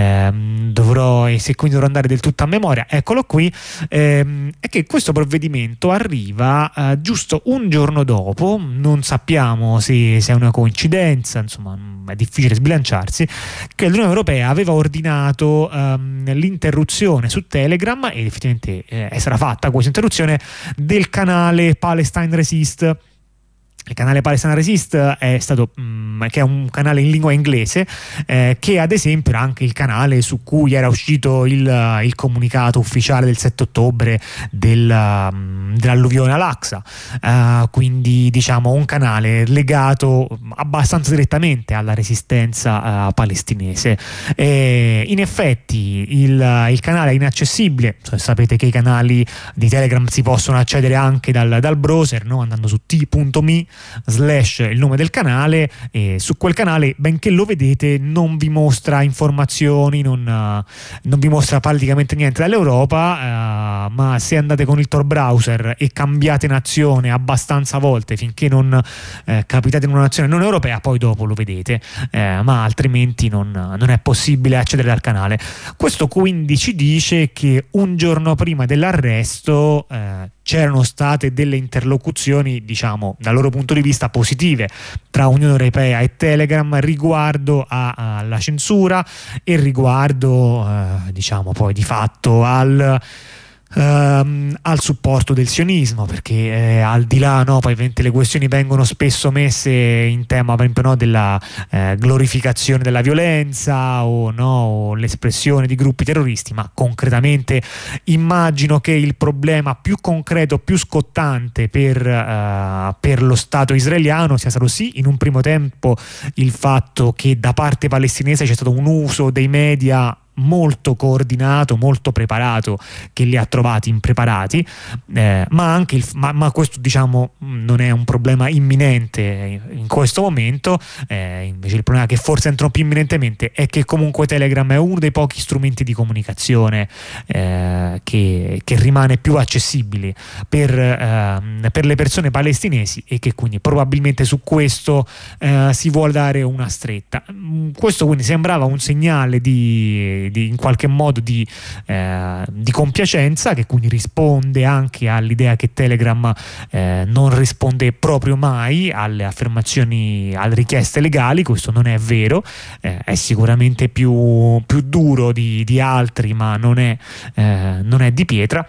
ehm, dovrò e se quindi dovrò andare del tutto a memoria. Eccolo qui, ehm, è che questo provvedimento arriva uh, giusto un giorno dopo, non sappiamo se, se è una coincidenza, insomma è difficile sbilanciarsi, che l'Unione Europea aveva ordinato um, l'interruzione su Telegram, ed effettivamente eh, è stata fatta questa interruzione del canale Palestine Resist. Il canale Palestine Resist è stato mh, che è un canale in lingua inglese, eh, che ad esempio era anche il canale su cui era uscito il, il comunicato ufficiale del sette ottobre del, um, dell'alluvione all'Aqsa, uh, quindi diciamo un canale legato abbastanza direttamente alla resistenza uh, palestinese. E in effetti il, il canale è inaccessibile. Sapete che i canali di Telegram si possono accedere anche dal, dal browser, no? Andando su t punto me slash il nome del canale, e su quel canale, benché lo vedete, non vi mostra informazioni, non, uh, non vi mostra praticamente niente dall'Europa, uh, ma se andate con il Tor browser e cambiate nazione abbastanza volte finché non uh, capitate in una nazione non europea, poi dopo lo vedete, uh, ma altrimenti non, non è possibile accedere al canale. Questo quindi ci dice che un giorno prima dell'arresto uh, c'erano state delle interlocuzioni, diciamo, dal loro punto di vista positive tra Unione Europea e Telegram riguardo alla censura e riguardo, eh, diciamo, poi di fatto al Uh, al supporto del sionismo, perché eh, al di là, no, poi le questioni vengono spesso messe in tema, per esempio, no, della eh, glorificazione della violenza o, no, o l'espressione di gruppi terroristi, ma concretamente immagino che il problema più concreto, più scottante per, uh, per lo Stato israeliano sia stato sì in un primo tempo il fatto che da parte palestinese c'è stato un uso dei media molto coordinato, molto preparato, che li ha trovati impreparati, eh, ma anche il, ma, ma questo, diciamo, non è un problema imminente in questo momento, eh, invece il problema che forse entra più imminentemente è che comunque Telegram è uno dei pochi strumenti di comunicazione eh, che, che rimane più accessibili per, eh, per le persone palestinesi, e che quindi probabilmente su questo eh, si vuole dare una stretta. Questo quindi sembrava un segnale di Di, in qualche modo di, eh, di compiacenza, che quindi risponde anche all'idea che Telegram eh, non risponde proprio mai alle affermazioni, alle richieste legali. Questo non è vero, eh, è sicuramente più, più duro di, di altri, ma non è, eh, non è di pietra.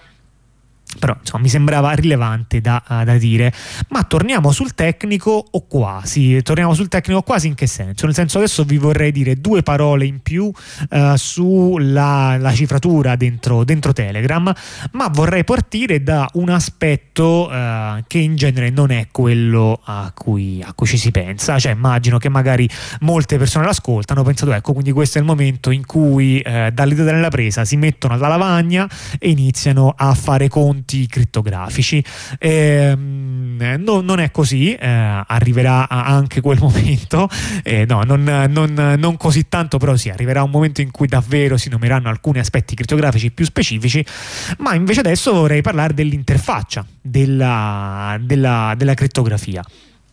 Però insomma mi sembrava rilevante da, da dire. Ma torniamo sul tecnico, o quasi torniamo sul tecnico quasi in che senso? Nel senso, adesso vi vorrei dire due parole in più uh, sulla la cifratura dentro, dentro Telegram, ma vorrei partire da un aspetto uh, che in genere non è quello a cui, a cui ci si pensa. Cioè, immagino che magari molte persone l'ascoltano, ho pensato, ecco, quindi questo è il momento in cui uh, dall'idea della presa si mettono alla lavagna e iniziano a fare conti crittografici. Eh, no, non è così, eh, arriverà anche quel momento, eh, no, non, non, non così tanto, però sì, arriverà un momento in cui davvero si nomeranno alcuni aspetti crittografici più specifici. Ma invece adesso vorrei parlare dell'interfaccia della, della, della crittografia.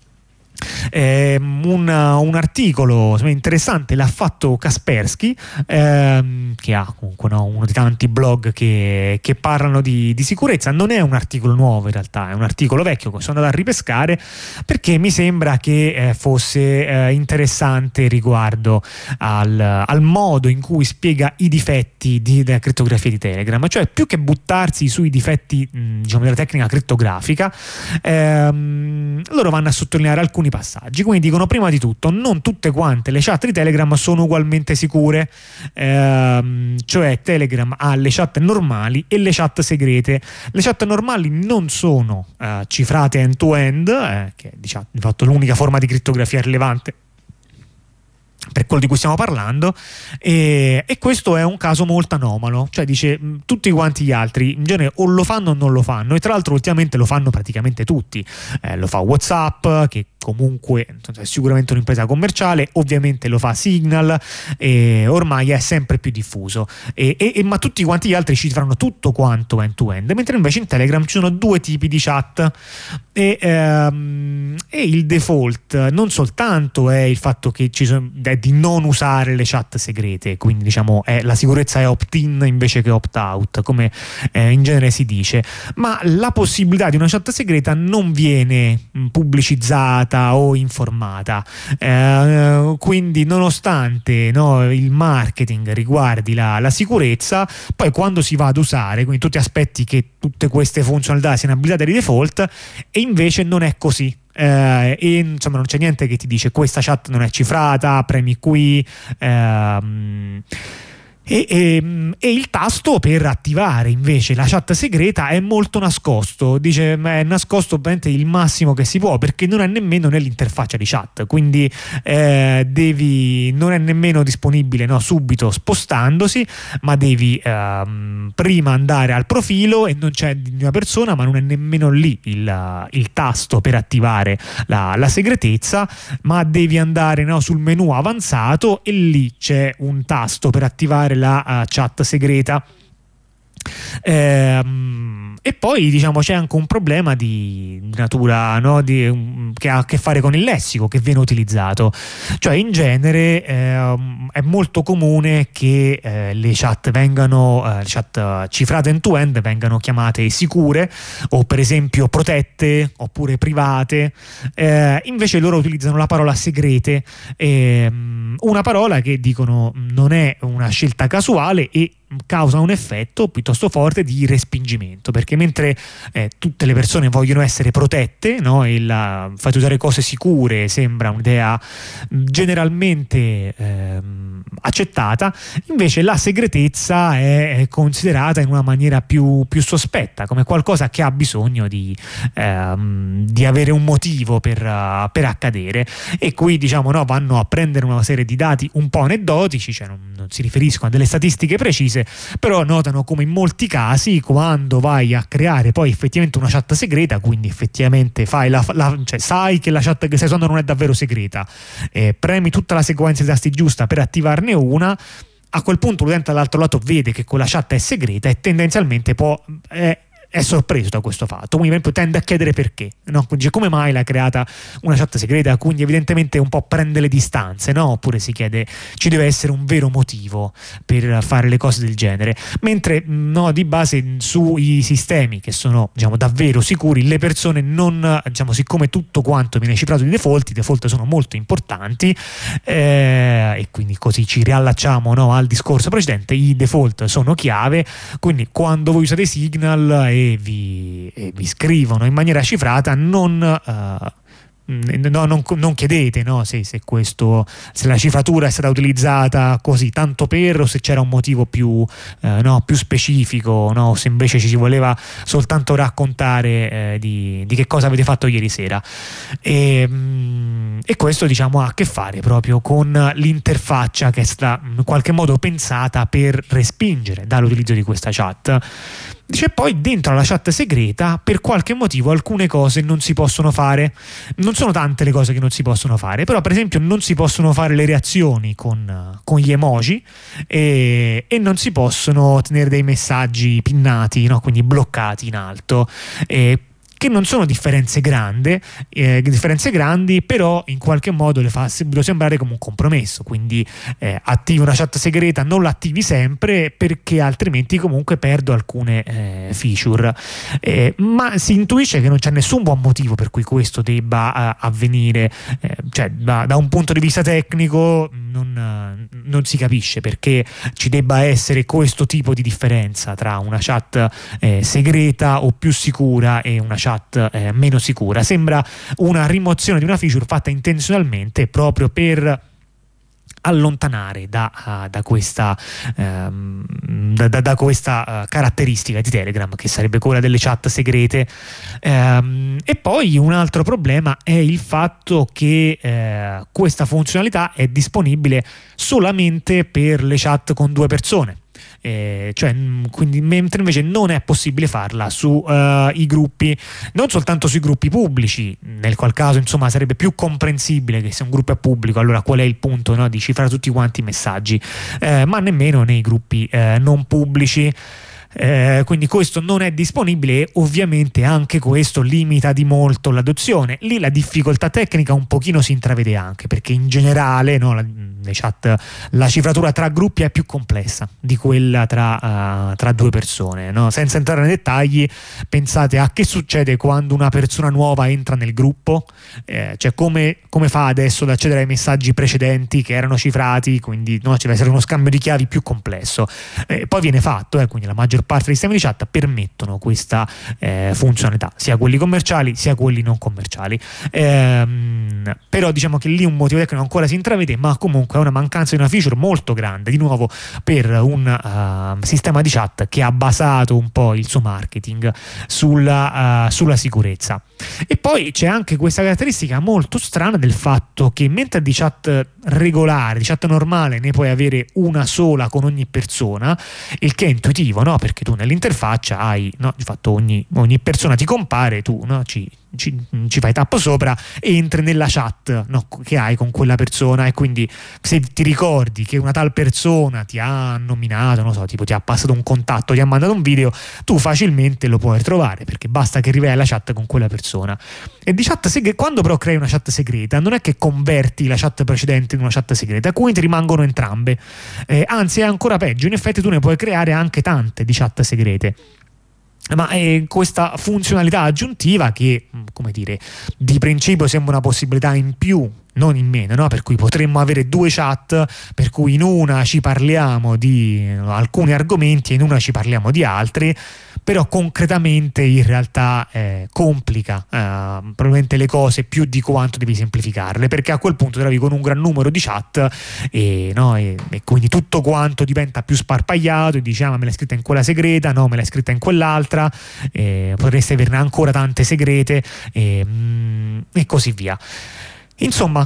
Eh, un, un articolo interessante l'ha fatto Kaspersky, ehm, che ha comunque, no, uno dei tanti blog che, che parlano di, di sicurezza. Non è un articolo nuovo, in realtà è un articolo vecchio che sono andato a ripescare perché mi sembra che eh, fosse eh, interessante riguardo al, al modo in cui spiega i difetti di, della crittografia di Telegram. Cioè, più che buttarsi sui difetti mh, diciamo della tecnica crittografica, ehm, loro vanno a sottolineare alcuni passaggi. Quindi dicono, prima di tutto, non tutte quante le chat di Telegram sono ugualmente sicure, ehm, cioè Telegram ha le chat normali e le chat segrete. Le chat normali non sono eh, cifrate end-to-end, eh, che è, diciamo, di fatto l'unica forma di crittografia rilevante per quello di cui stiamo parlando, e, e questo è un caso molto anomalo. Cioè, dice, mh, tutti quanti gli altri in genere o lo fanno o non lo fanno, e tra l'altro ultimamente lo fanno praticamente tutti. Eh, lo fa WhatsApp, che comunque è sicuramente un'impresa commerciale, ovviamente lo fa Signal, e ormai è sempre più diffuso, e, e, e, ma tutti quanti gli altri ci faranno tutto quanto end to end, mentre invece in Telegram ci sono due tipi di chat, e, ehm, e il default non soltanto è il fatto che ci sono, è di non usare le chat segrete, quindi diciamo è, la sicurezza è opt-in invece che opt-out, come eh, in genere si dice, ma la possibilità di una chat segreta non viene mh, pubblicizzata o informata, eh, quindi nonostante, no, il marketing riguardi la, la sicurezza, poi quando si va ad usare, quindi tutti aspetti che tutte queste funzionalità siano abilitate di default, e invece non è così. Eh, e insomma non c'è niente che ti dice questa chat non è cifrata, premi qui, ehm, E, e, e il tasto per attivare invece la chat segreta è molto nascosto, dice ma è nascosto ovviamente il massimo che si può, perché non è nemmeno nell'interfaccia di chat, quindi eh, devi non è nemmeno disponibile, no, subito spostandosi, ma devi ehm, prima andare al profilo e non c'è di una persona, ma non è nemmeno lì il, il tasto per attivare la, la segretezza, ma devi andare, no, sul menu avanzato e lì c'è un tasto per attivare la uh, chat segreta. Ehm, e poi diciamo c'è anche un problema di natura, no, di, um, che ha a che fare con il lessico che viene utilizzato, cioè in genere ehm, è molto comune che eh, le chat vengano eh, chat cifrate end to end vengano chiamate sicure o per esempio protette oppure private, eh, invece loro utilizzano la parola segrete, ehm, una parola che dicono non è una scelta casuale e causa un effetto piuttosto forte di respingimento, perché mentre eh, tutte le persone vogliono essere protette, no? Il uh, fate usare cose sicure sembra un'idea generalmente ehm, accettata, invece la segretezza è, è considerata in una maniera più, più sospetta, come qualcosa che ha bisogno di, ehm, di avere un motivo per, uh, per accadere, e qui diciamo no, vanno a prendere una serie di dati un po' aneddotici, cioè non, non si riferiscono a delle statistiche precise, però notano come in molti casi quando vai a creare poi effettivamente una chat segreta, quindi effettivamente fai la, la, cioè sai che la chat che stai usando non è davvero segreta, eh, premi tutta la sequenza di tasti giusta per attivarne una, a quel punto l'utente dall'altro lato vede che quella chat è segreta e tendenzialmente può eh, è sorpreso da questo fatto, quindi per esempio tende a chiedere perché, no? Quindi dice come mai l'ha creata una chat segreta, quindi evidentemente un po' prende le distanze, no? Oppure si chiede ci deve essere un vero motivo per fare le cose del genere, mentre no, di base sui sistemi che sono diciamo davvero sicuri le persone non, diciamo, siccome tutto quanto viene cifrato di default, i default sono molto importanti, eh, e quindi così ci riallacciamo, no, al discorso precedente, i default sono chiave, quindi quando voi usate Signal e vi, e vi scrivono in maniera cifrata non, uh, no, non, non chiedete, no, se, se, questo, se la cifratura è stata utilizzata così tanto per, o se c'era un motivo più, uh, no, più specifico, no, o se invece ci si voleva soltanto raccontare eh, di, di che cosa avete fatto ieri sera, e, mm, e questo diciamo ha a che fare proprio con l'interfaccia che è stata in qualche modo pensata per respingere dall'utilizzo di questa chat. Dice poi dentro alla chat segreta per qualche motivo alcune cose non si possono fare, non sono tante le cose che non si possono fare, però per esempio non si possono fare le reazioni con, con gli emoji, e, e non si possono tenere dei messaggi pinnati, no? Quindi bloccati in alto, e che non sono differenze grandi, eh, differenze grandi, però in qualche modo le fa sembrare come un compromesso, quindi eh, attivi una chat segreta, non l'attivi sempre perché altrimenti comunque perdo alcune eh, feature, eh, ma si intuisce che non c'è nessun buon motivo per cui questo debba uh, avvenire, eh, cioè da, da un punto di vista tecnico non, uh, non si capisce perché ci debba essere questo tipo di differenza tra una chat eh, segreta o più sicura e una chat Eh, meno sicura. Sembra una rimozione di una feature fatta intenzionalmente proprio per allontanare da, uh, da questa, um, da, da, da questa uh, caratteristica di Telegram, che sarebbe quella delle chat segrete. Um, e poi un altro problema è il fatto che uh, questa funzionalità è disponibile solamente per le chat con due persone. Eh, cioè, quindi, mentre invece non è possibile farla su uh, i gruppi, non soltanto sui gruppi pubblici, nel qual caso insomma sarebbe più comprensibile che se un gruppo è pubblico allora qual è il punto, no, di cifrare tutti quanti i messaggi, eh, ma nemmeno nei gruppi eh, non pubblici. Eh, quindi questo non è disponibile e ovviamente anche questo limita di molto l'adozione. Lì la difficoltà tecnica un pochino si intravede anche perché in generale, no, la, le chat, la cifratura tra gruppi è più complessa di quella tra, uh, tra due persone, no? Senza entrare nei dettagli, pensate a che succede quando una persona nuova entra nel gruppo, eh, cioè come, come fa adesso ad accedere ai messaggi precedenti che erano cifrati, quindi no, ci deve essere uno scambio di chiavi più complesso, eh, poi viene fatto, eh, quindi la maggior parte dei sistemi di chat permettono questa eh, funzionalità, sia quelli commerciali sia quelli non commerciali, ehm, però diciamo che lì un motivo tecnico ancora si intravede, ma comunque è una mancanza di una feature molto grande, di nuovo per un uh, sistema di chat che ha basato un po' il suo marketing sulla, uh, sulla sicurezza. E poi c'è anche questa caratteristica molto strana del fatto che mentre di chat regolare, di chat normale ne puoi avere una sola con ogni persona, il che è intuitivo, no? Perché tu nell'interfaccia hai, no, di fatto ogni, ogni persona ti compare, tu, no, ci, ci, ci fai tap sopra e entri nella chat, no, che hai con quella persona, e quindi se ti ricordi che una tal persona ti ha nominato, non so, tipo ti ha passato un contatto, ti ha mandato un video, tu facilmente lo puoi trovare perché basta che riveli la chat con quella persona. E di chat segre- quando però crei una chat segreta non è che converti la chat precedente in una chat segreta, quindi ti rimangono entrambe, eh, anzi è ancora peggio, in effetti tu ne puoi creare anche tante di chat segrete. Ma è questa funzionalità aggiuntiva che, come dire, di principio sembra una possibilità in più, non in meno, no? Per cui potremmo avere due chat per cui in una ci parliamo di alcuni argomenti e in una ci parliamo di altri, però concretamente in realtà eh, complica eh, probabilmente le cose più di quanto devi semplificarle, perché a quel punto ti trovi con un gran numero di chat e, no, e, e quindi tutto quanto diventa più sparpagliato e dici ah, ma me l'hai scritta in quella segreta, no me l'hai scritta in quell'altra, eh, potresti averne ancora tante segrete e, mm, e così via. Insomma,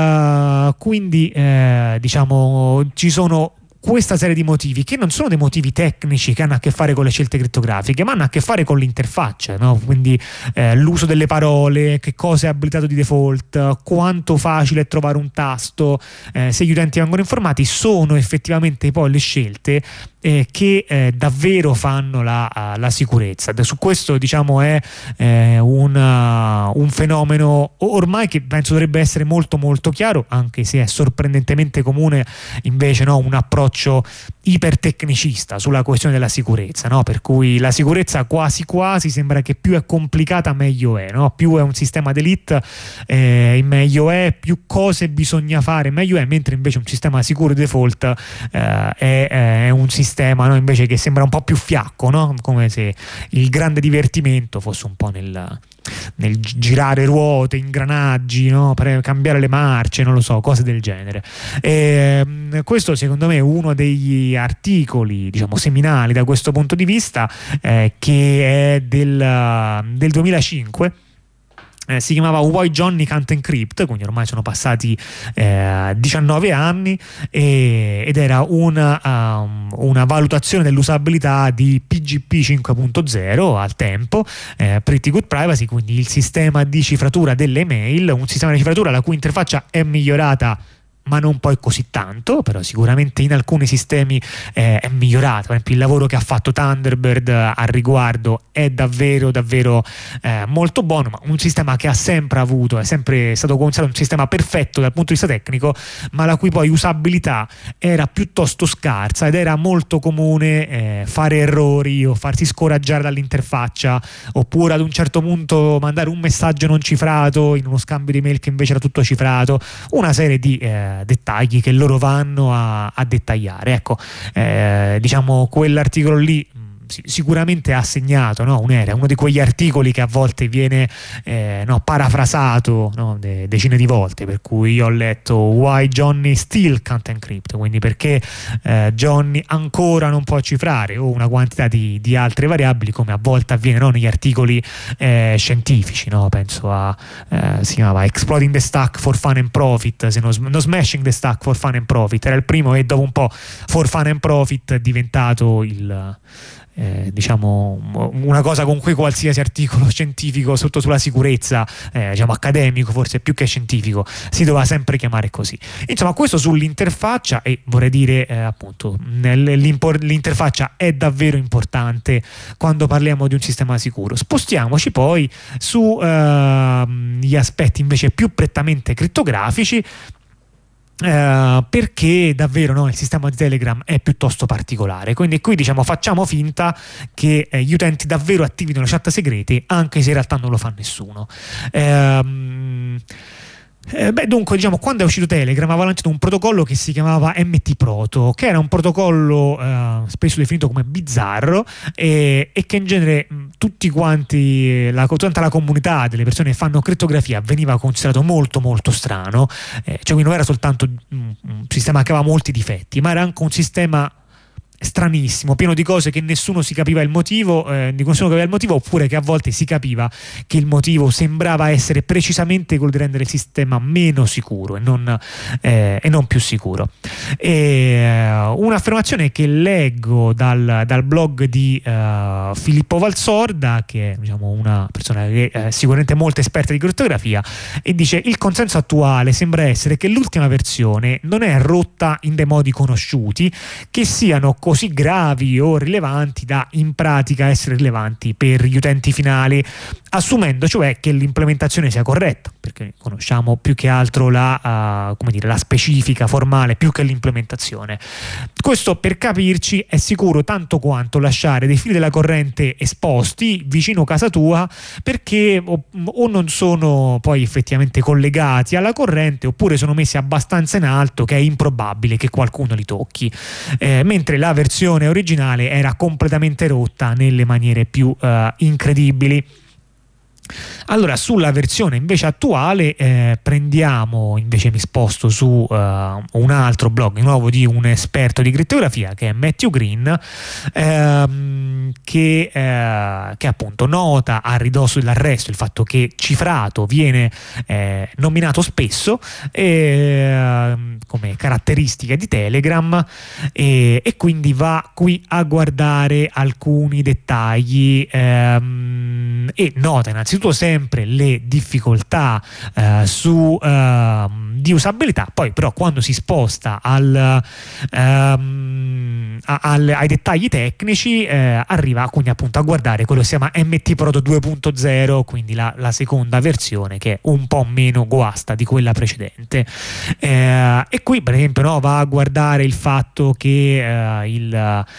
eh, quindi eh, diciamo ci sono questa serie di motivi che non sono dei motivi tecnici che hanno a che fare con le scelte crittografiche, ma hanno a che fare con l'interfaccia, no? Quindi eh, l'uso delle parole, che cosa è abilitato di default, quanto facile è trovare un tasto, eh, se gli utenti vengono informati, sono effettivamente poi le scelte eh, che eh, davvero fanno la, la sicurezza. Su questo diciamo è eh, una, un fenomeno ormai che penso dovrebbe essere molto molto chiaro, anche se è sorprendentemente comune invece, no, un approccio ipertecnicista sulla questione della sicurezza, no? Per cui la sicurezza quasi quasi sembra che più è complicata meglio è, no? Più è un sistema d'elite eh, meglio è, più cose bisogna fare meglio è, mentre invece un sistema sicuro di default eh, è, è un sistema, no, invece che sembra un po' più fiacco, no? Come se il grande divertimento fosse un po' nel nel girare ruote, ingranaggi, no? Per cambiare le marce, non lo so, cose del genere. E, questo secondo me è uno degli articoli, diciamo, seminali da questo punto di vista, eh, che è del, del duemilacinque. Eh, si chiamava Why Johnny Can't Encrypt, quindi ormai sono passati eh, diciannove anni, e, ed era una, um, una valutazione dell'usabilità di P G P cinque punto zero al tempo, eh, Pretty Good Privacy, quindi il sistema di cifratura delle email, un sistema di cifratura la cui interfaccia è migliorata ma non poi così tanto, però sicuramente in alcuni sistemi eh, è migliorato. Per esempio il lavoro che ha fatto Thunderbird eh, al riguardo è davvero davvero eh, molto buono, ma un sistema che ha sempre avuto, è sempre stato considerato un sistema perfetto dal punto di vista tecnico, ma la cui poi usabilità era piuttosto scarsa ed era molto comune eh, fare errori o farsi scoraggiare dall'interfaccia, oppure ad un certo punto mandare un messaggio non cifrato in uno scambio di mail che invece era tutto cifrato, una serie di eh, dettagli che loro vanno a, a dettagliare. Ecco, eh, diciamo quell'articolo lì sicuramente ha segnato, no, un'era, uno di quegli articoli che a volte viene eh, no, parafrasato, no, de- decine di volte, per cui io ho letto Why Johnny Still Can't Encrypt, quindi perché eh, Johnny ancora non può cifrare, o una quantità di, di altre variabili, come a volte avviene, no, negli articoli eh, scientifici, no? Penso a eh, si chiamava Exploiting the Stack for Fun and Profit, se non, no, Smashing the Stack for Fun and Profit era il primo, e dopo un po' For Fun and Profit è diventato il Eh, diciamo una cosa con cui qualsiasi articolo scientifico sotto sulla sicurezza eh, diciamo accademico, forse più che scientifico, si doveva sempre chiamare così. Insomma, questo sull'interfaccia, e vorrei dire eh, appunto l'interfaccia è davvero importante quando parliamo di un sistema sicuro. Spostiamoci poi su eh, gli aspetti invece più prettamente crittografici, Uh, perché davvero, no, il sistema di Telegram è piuttosto particolare, quindi qui diciamo facciamo finta che eh, gli utenti davvero attivino le chat segrete, anche se in realtà non lo fa nessuno. Uh, Eh, beh, dunque, diciamo, quando è uscito Telegram aveva lanciato un protocollo che si chiamava M T Proto, che era un protocollo eh, spesso definito come bizzarro, e, e che in genere mh, tutti quanti, la, tutta la comunità delle persone che fanno crittografia veniva considerato molto molto strano, eh, cioè non era soltanto un, un sistema che aveva molti difetti, ma era anche un sistema stranissimo, pieno di cose che nessuno si capiva il motivo, eh, di nessuno capiva il motivo, oppure che a volte si capiva che il motivo sembrava essere precisamente quello di rendere il sistema meno sicuro e non, eh, e non più sicuro. E, eh, un'affermazione che leggo dal, dal blog di uh, Filippo Valsorda, che è, diciamo, una persona che è sicuramente molto esperta di crittografia, e dice: il consenso attuale sembra essere che l'ultima versione non è rotta in dei modi conosciuti che siano così gravi o rilevanti da in pratica essere rilevanti per gli utenti finali, assumendo cioè che l'implementazione sia corretta, perché conosciamo più che altro la, uh, come dire, la specifica formale più che l'implementazione. Questo, per capirci, è sicuro tanto quanto lasciare dei fili della corrente esposti vicino casa tua, perché o, o non sono poi effettivamente collegati alla corrente, oppure sono messi abbastanza in alto che è improbabile che qualcuno li tocchi, eh, mentre la versione originale era completamente rotta nelle maniere più uh, incredibili. Allora, sulla versione invece attuale eh, prendiamo, invece mi sposto su uh, un altro blog di nuovo di un esperto di crittografia, che è Matthew Green, ehm, che, eh, che appunto nota a ridosso dell'arresto il fatto che cifrato viene eh, nominato spesso eh, come caratteristica di Telegram, e, e quindi va qui a guardare alcuni dettagli ehm, e nota innanzitutto sempre le difficoltà eh, su eh, di usabilità. Poi però quando si sposta al, ehm, al, ai dettagli tecnici eh, arriva quindi appunto a guardare quello che si chiama M T Proto due punto zero, quindi la, la seconda versione, che è un po' meno guasta di quella precedente, eh, e qui per esempio no, va a guardare il fatto che eh, il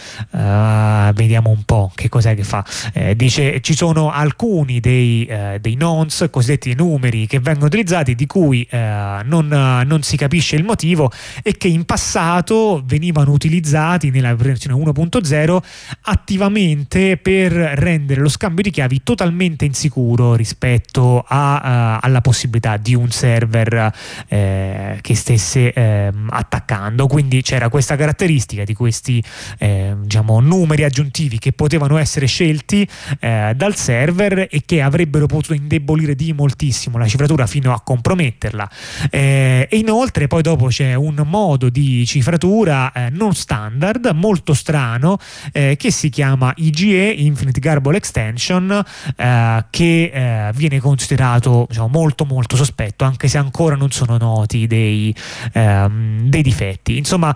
eh, vediamo un po' che cos'è che fa, eh, dice ci sono alcuni dei Eh, dei nonce, cosiddetti numeri, che vengono utilizzati, di cui eh, non, non si capisce il motivo e che in passato venivano utilizzati nella versione uno punto zero attivamente per rendere lo scambio di chiavi totalmente insicuro rispetto a, uh, alla possibilità di un server eh, che stesse eh, attaccando. Quindi c'era questa caratteristica di questi eh, diciamo numeri aggiuntivi che potevano essere scelti eh, dal server e che avrebbero potuto indebolire di moltissimo la cifratura fino a comprometterla, eh, e inoltre poi dopo c'è un modo di cifratura eh, non standard molto strano eh, che si chiama I G E, Infinite Garble Extension, eh, che eh, viene considerato, diciamo, molto molto sospetto, anche se ancora non sono noti dei, ehm, dei difetti. Insomma,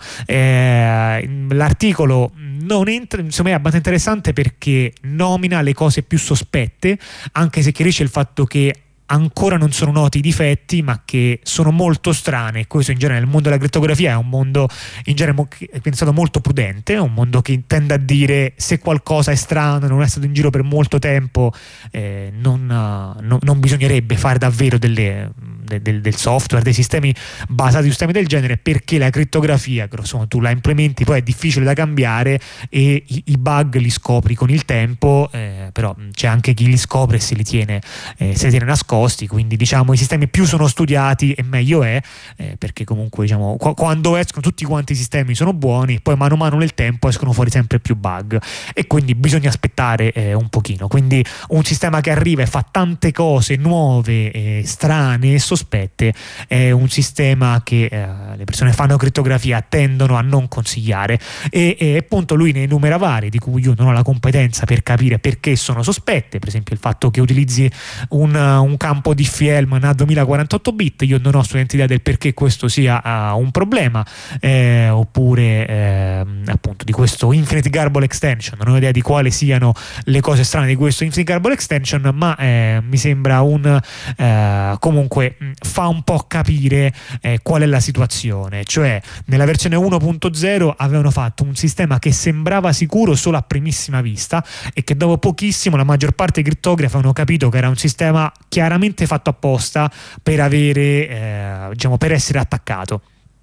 eh, l'articolo non entra, insomma, è abbastanza interessante perché nomina le cose più sospette, anche se chiarisce il fatto che ancora non sono noti i difetti, ma che sono molto strane. Questo in genere nel mondo della crittografia è un mondo in genere mo- pensato molto prudente, è un mondo che tende a dire se qualcosa è strano e non è stato in giro per molto tempo, eh, non, uh, no, non bisognerebbe fare davvero delle, de, del, del software, dei sistemi basati su sistemi del genere, perché la crittografia, insomma, tu la implementi, poi è difficile da cambiare e i, i bug li scopri con il tempo, eh, però c'è anche chi li scopre e se li tiene, eh, se li tiene nascosti. Quindi diciamo i sistemi più sono studiati e meglio è, eh, perché comunque diciamo qu- quando escono tutti quanti i sistemi sono buoni, poi mano a mano nel tempo escono fuori sempre più bug e quindi bisogna aspettare eh, un pochino. Quindi un sistema che arriva e fa tante cose nuove, eh, strane e sospette è un sistema che eh, le persone che fanno crittografia tendono a non consigliare, e, e appunto lui ne enumera vari di cui io non ho la competenza per capire perché sono sospette. Per esempio il fatto che utilizzi un, un campo Diffie-Hellman a duemilaquarantotto bit, io non ho assolutamente idea del perché questo sia uh, un problema, eh, oppure eh, appunto di questo Infinite Garble Extension, non ho idea di quali siano le cose strane di questo Infinite Garble Extension, ma eh, mi sembra un eh, comunque fa un po' capire eh, qual è la situazione. Cioè nella versione uno punto zero avevano fatto un sistema che sembrava sicuro solo a primissima vista e che dopo pochissimo la maggior parte dei crittografi hanno capito che era un sistema chiaramente fatto apposta per avere eh, diciamo per essere attaccato.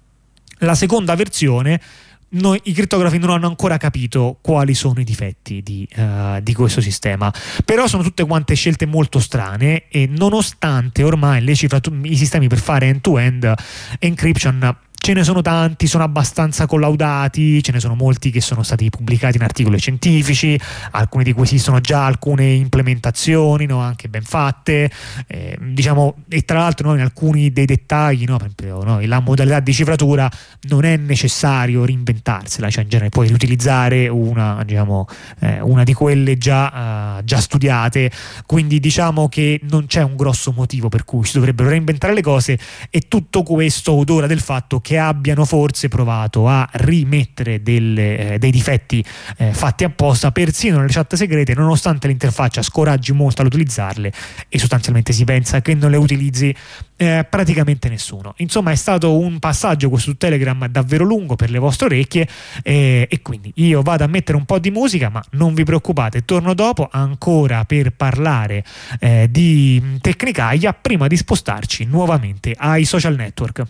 La seconda versione, noi, i crittografi non hanno ancora capito quali sono i difetti di, uh, di questo sistema, però sono tutte quante scelte molto strane, e nonostante ormai le cifrature, i sistemi per fare end-to-end encryption ce ne sono tanti, sono abbastanza collaudati, ce ne sono molti che sono stati pubblicati in articoli scientifici, alcuni di cui esistono già alcune implementazioni, no, anche ben fatte, eh, diciamo, e tra l'altro, no, in alcuni dei dettagli, no, per esempio, no, la modalità di cifratura non è necessario reinventarsela, cioè in genere puoi riutilizzare una, diciamo, eh, una di quelle già, uh, già studiate, quindi diciamo che non c'è un grosso motivo per cui si dovrebbero reinventare le cose, e tutto questo odora del fatto che abbiano forse provato a rimettere delle, eh, dei difetti eh, fatti apposta persino nelle chat segrete, nonostante l'interfaccia scoraggi molto ad utilizzarle e sostanzialmente si pensa che non le utilizzi eh, praticamente nessuno. Insomma, è stato un passaggio questo su Telegram davvero lungo per le vostre orecchie, eh, e quindi io vado a mettere un po' di musica, ma non vi preoccupate, torno dopo ancora per parlare eh, di Tecnicaia prima di spostarci nuovamente ai social network.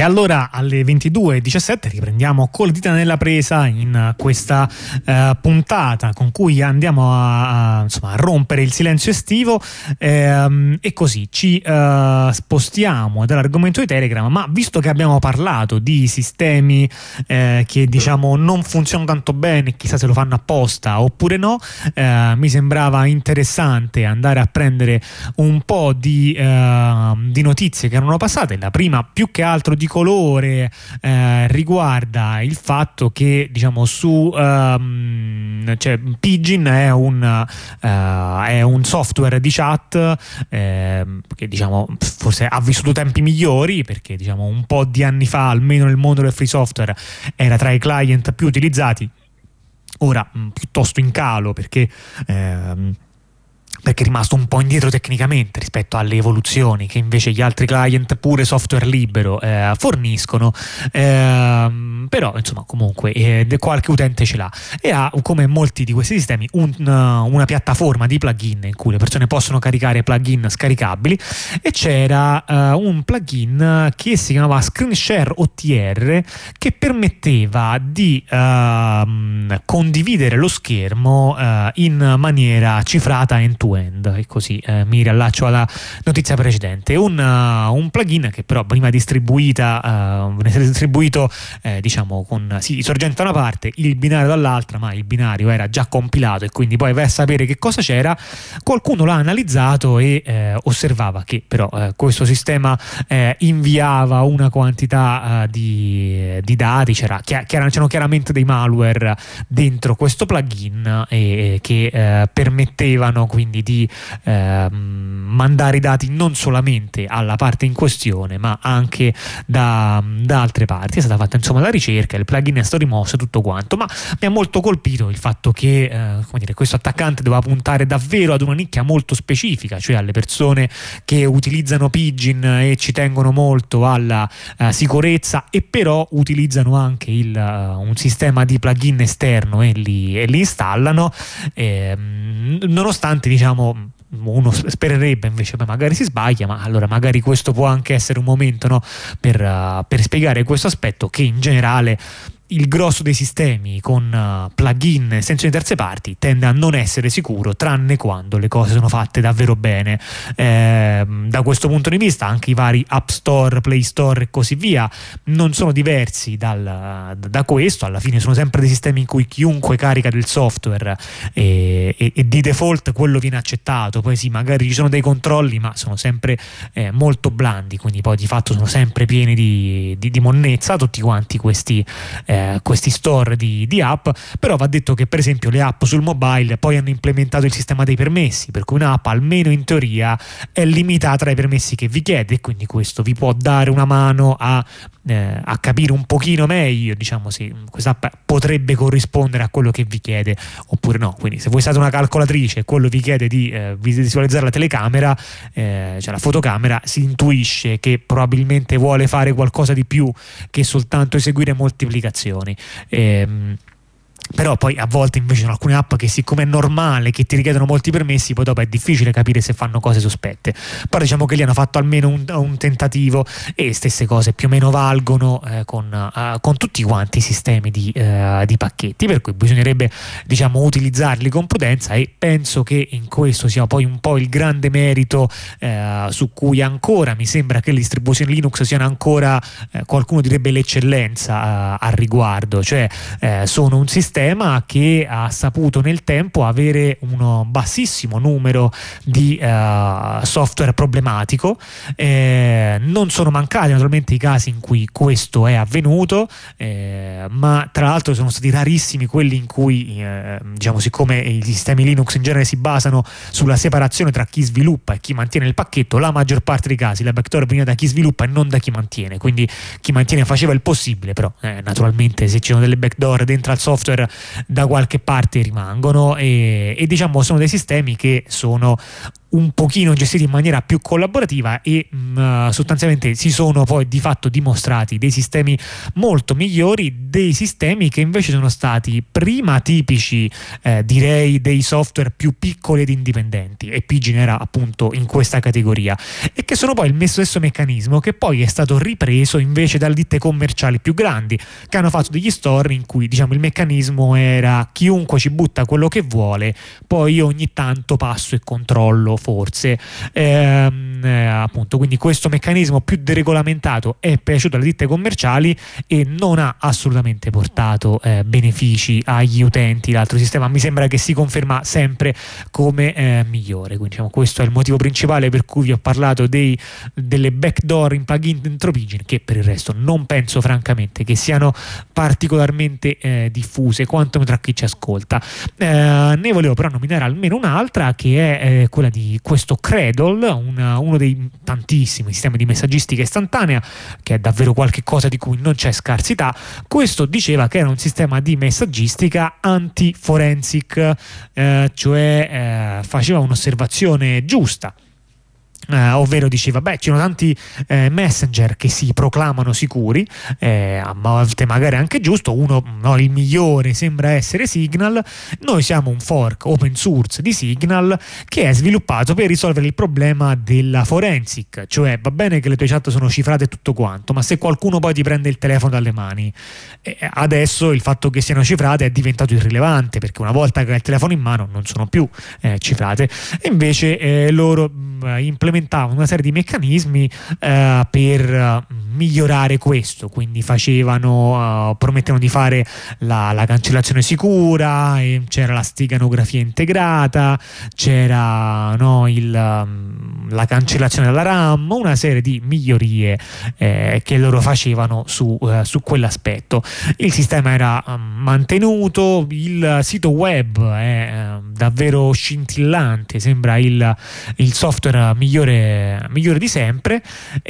E allora alle ventidue e diciassette riprendiamo col dita nella presa in questa eh, puntata con cui andiamo a, a, insomma, a rompere il silenzio estivo, ehm, e così ci eh, spostiamo dall'argomento di Telegram, ma visto che abbiamo parlato di sistemi eh, che diciamo non funzionano tanto bene, chissà se lo fanno apposta oppure no, eh, mi sembrava interessante andare a prendere un po' di, eh, di notizie che erano passate. La prima, più che altro di colore, eh, riguarda il fatto che diciamo su um, cioè Pidgin è un, uh, è un software di chat eh, che diciamo forse ha vissuto tempi migliori, perché diciamo un po' di anni fa, almeno nel mondo del free software, era tra i client più utilizzati. Ora mh, piuttosto in calo, perché ehm, perché è rimasto un po' indietro tecnicamente rispetto alle evoluzioni che invece gli altri client, pure software libero, eh, forniscono, eh, però insomma comunque eh, qualche utente ce l'ha, e ha, come molti di questi sistemi, un, una piattaforma di plugin in cui le persone possono caricare plugin scaricabili, e c'era eh, un plugin che si chiamava Screen Share O T R, che permetteva di eh, condividere lo schermo eh, in maniera cifrata end to end, e così eh, mi riallaccio alla notizia precedente. Un, uh, un plugin che però veniva distribuita uh, veniva distribuito eh, diciamo con sì, i sorgenti da una parte, il binario dall'altra, ma il binario era già compilato e quindi poi vai a sapere che cosa c'era. Qualcuno l'ha analizzato e eh, osservava che però eh, questo sistema eh, inviava una quantità uh, di, di dati, c'era, chiar- c'erano chiaramente dei malware dentro questo plugin e, che eh, permettevano quindi di eh, mandare i dati non solamente alla parte in questione, ma anche da, da altre parti. È stata fatta insomma la ricerca, il plugin è stato rimosso e tutto quanto, ma mi ha molto colpito il fatto che eh, come dire, questo attaccante doveva puntare davvero ad una nicchia molto specifica, cioè alle persone che utilizzano Pidgin e ci tengono molto alla uh, sicurezza, e però utilizzano anche il, uh, un sistema di plugin esterno e li, e li installano, eh, nonostante diciamo uno spererebbe invece, beh, magari si sbaglia, ma allora magari questo può anche essere un momento, no, per, uh, per spiegare questo aspetto, che in generale il grosso dei sistemi con uh, plugin e estensioni terze parti tende a non essere sicuro, tranne quando le cose sono fatte davvero bene. Eh, da questo punto di vista anche i vari App Store, Play Store e così via non sono diversi dal, da questo. Alla fine sono sempre dei sistemi in cui chiunque carica del software e, e, e di default quello viene accettato. Poi sì, magari ci sono dei controlli, ma sono sempre eh, molto blandi, quindi poi di fatto sono sempre pieni di, di, di monnezza tutti quanti questi eh, questi store di, di app. Però va detto che per esempio le app sul mobile poi hanno implementato il sistema dei permessi, per cui un'app almeno in teoria è limitata ai permessi che vi chiede, e quindi questo vi può dare una mano a, eh, a capire un pochino meglio, diciamo, se questa app potrebbe corrispondere a quello che vi chiede oppure no. Quindi se voi siete una calcolatrice e quello vi chiede di eh, visualizzare la telecamera, eh, cioè la fotocamera, si intuisce che probabilmente vuole fare qualcosa di più che soltanto eseguire moltiplicazioni. Ehm, però poi a volte invece sono alcune app che, siccome è normale che ti richiedono molti permessi, poi dopo è difficile capire se fanno cose sospette. Però diciamo che lì hanno fatto almeno un, un tentativo, e stesse cose più o meno valgono eh, con, uh, con tutti quanti i sistemi di, uh, di pacchetti, per cui bisognerebbe diciamo utilizzarli con prudenza, e penso che in questo sia poi un po' il grande merito eh, su cui ancora mi sembra che le distribuzioni Linux siano ancora, eh, qualcuno direbbe, l'eccellenza uh, al riguardo, cioè eh, sono un sistema che ha saputo nel tempo avere un bassissimo numero di uh, software problematico. Eh, non sono mancati naturalmente i casi in cui questo è avvenuto, eh, ma tra l'altro sono stati rarissimi quelli in cui eh, diciamo, siccome i sistemi Linux in genere si basano sulla separazione tra chi sviluppa e chi mantiene il pacchetto, la maggior parte dei casi la backdoor veniva da chi sviluppa e non da chi mantiene, quindi chi mantiene faceva il possibile, però eh, naturalmente se ci sono delle backdoor dentro al software da qualche parte rimangono, e, e diciamo sono dei sistemi che sono un pochino gestiti in maniera più collaborativa e mh, sostanzialmente si sono poi di fatto dimostrati dei sistemi molto migliori, dei sistemi che invece sono stati prima tipici eh, direi dei software più piccoli ed indipendenti, e Pigin era appunto in questa categoria, e che sono poi il stesso meccanismo che poi è stato ripreso invece dalle ditte commerciali più grandi, che hanno fatto degli store in cui diciamo il meccanismo era chiunque ci butta quello che vuole, poi io ogni tanto passo e controllo forse ehm, eh, appunto, quindi questo meccanismo più deregolamentato è piaciuto alle ditte commerciali e non ha assolutamente portato eh, benefici agli utenti. L'altro sistema mi sembra che si conferma sempre come eh, migliore, quindi diciamo, questo è il motivo principale per cui vi ho parlato dei, delle backdoor in plugin dentro Pigin, che per il resto non penso francamente che siano particolarmente eh, diffuse quanto tra chi ci ascolta. Eh, ne volevo però nominare almeno un'altra, che è eh, quella di questo Cradle, una, uno dei tantissimi sistemi di messaggistica istantanea, che è davvero qualche cosa di cui non c'è scarsità. Questo diceva che era un sistema di messaggistica anti-forensic, eh, cioè eh, faceva un'osservazione giusta. Uh, ovvero diceva, beh, ci sono tanti eh, messenger che si proclamano sicuri, eh, a volte magari anche giusto, uno no, il migliore sembra essere Signal, noi siamo un fork open source di Signal che è sviluppato per risolvere il problema della forensic, cioè va bene che le tue chat sono cifrate e tutto quanto, ma se qualcuno poi ti prende il telefono dalle mani, eh, adesso il fatto che siano cifrate è diventato irrilevante, perché una volta che hai il telefono in mano non sono più eh, cifrate, e invece eh, loro mh, implementavano una serie di meccanismi eh, per uh, migliorare questo, quindi facevano uh, promettevano di fare la, la cancellazione sicura, e c'era la steganografia integrata, c'era no, il, um, la cancellazione della RAM, una serie di migliorie eh, che loro facevano su, uh, su quell'aspetto. Il sistema era um, mantenuto, il sito web è uh, davvero scintillante, sembra il, il software migliore migliore di sempre,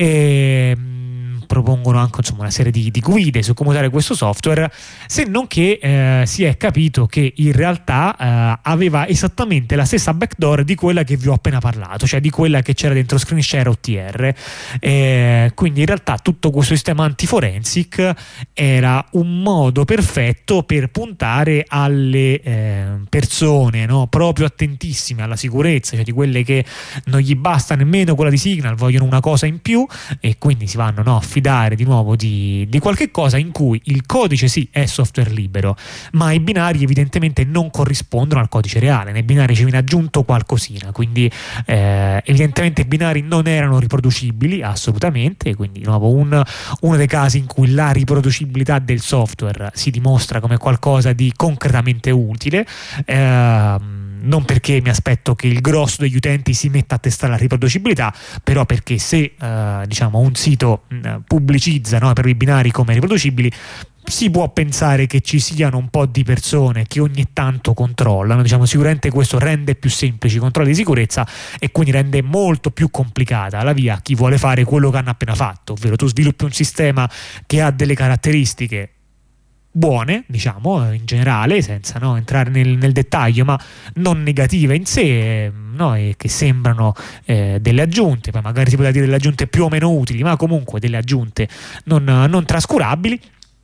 e mh, propongono anche insomma una serie di, di guide su come usare questo software, se non che eh, si è capito che in realtà eh, aveva esattamente la stessa backdoor di quella che vi ho appena parlato, cioè di quella che c'era dentro ScreenShare O T R, eh, quindi in realtà tutto questo sistema antiforensic era un modo perfetto per puntare alle eh, persone no, proprio attentissime alla sicurezza, cioè di quelle che non gli basta nemmeno quella di Signal, vogliono una cosa in più, e quindi si vanno no, a fidare di nuovo di, di qualche cosa in cui il codice sì è software libero, ma i binari evidentemente non corrispondono al codice reale, nei binari ci viene aggiunto qualcosina, quindi eh, evidentemente i binari non erano riproducibili assolutamente, quindi di nuovo un, uno dei casi in cui la riproducibilità del software si dimostra come qualcosa di concretamente utile, eh, non perché mi aspetto che il grosso degli utenti si metta a testare la riproducibilità, però perché se eh, diciamo un sito mh, pubblicizza no, per i binari come riproducibili, si può pensare che ci siano un po' di persone che ogni tanto controllano, diciamo sicuramente questo rende più semplici i controlli di sicurezza e quindi rende molto più complicata la via a chi vuole fare quello che hanno appena fatto, ovvero tu sviluppi un sistema che ha delle caratteristiche buone, diciamo, in generale, senza no, entrare nel, nel dettaglio, ma non negative in sé, no, e che sembrano eh, delle aggiunte, poi magari si poteva dire delle aggiunte più o meno utili, ma comunque delle aggiunte non, non trascurabili.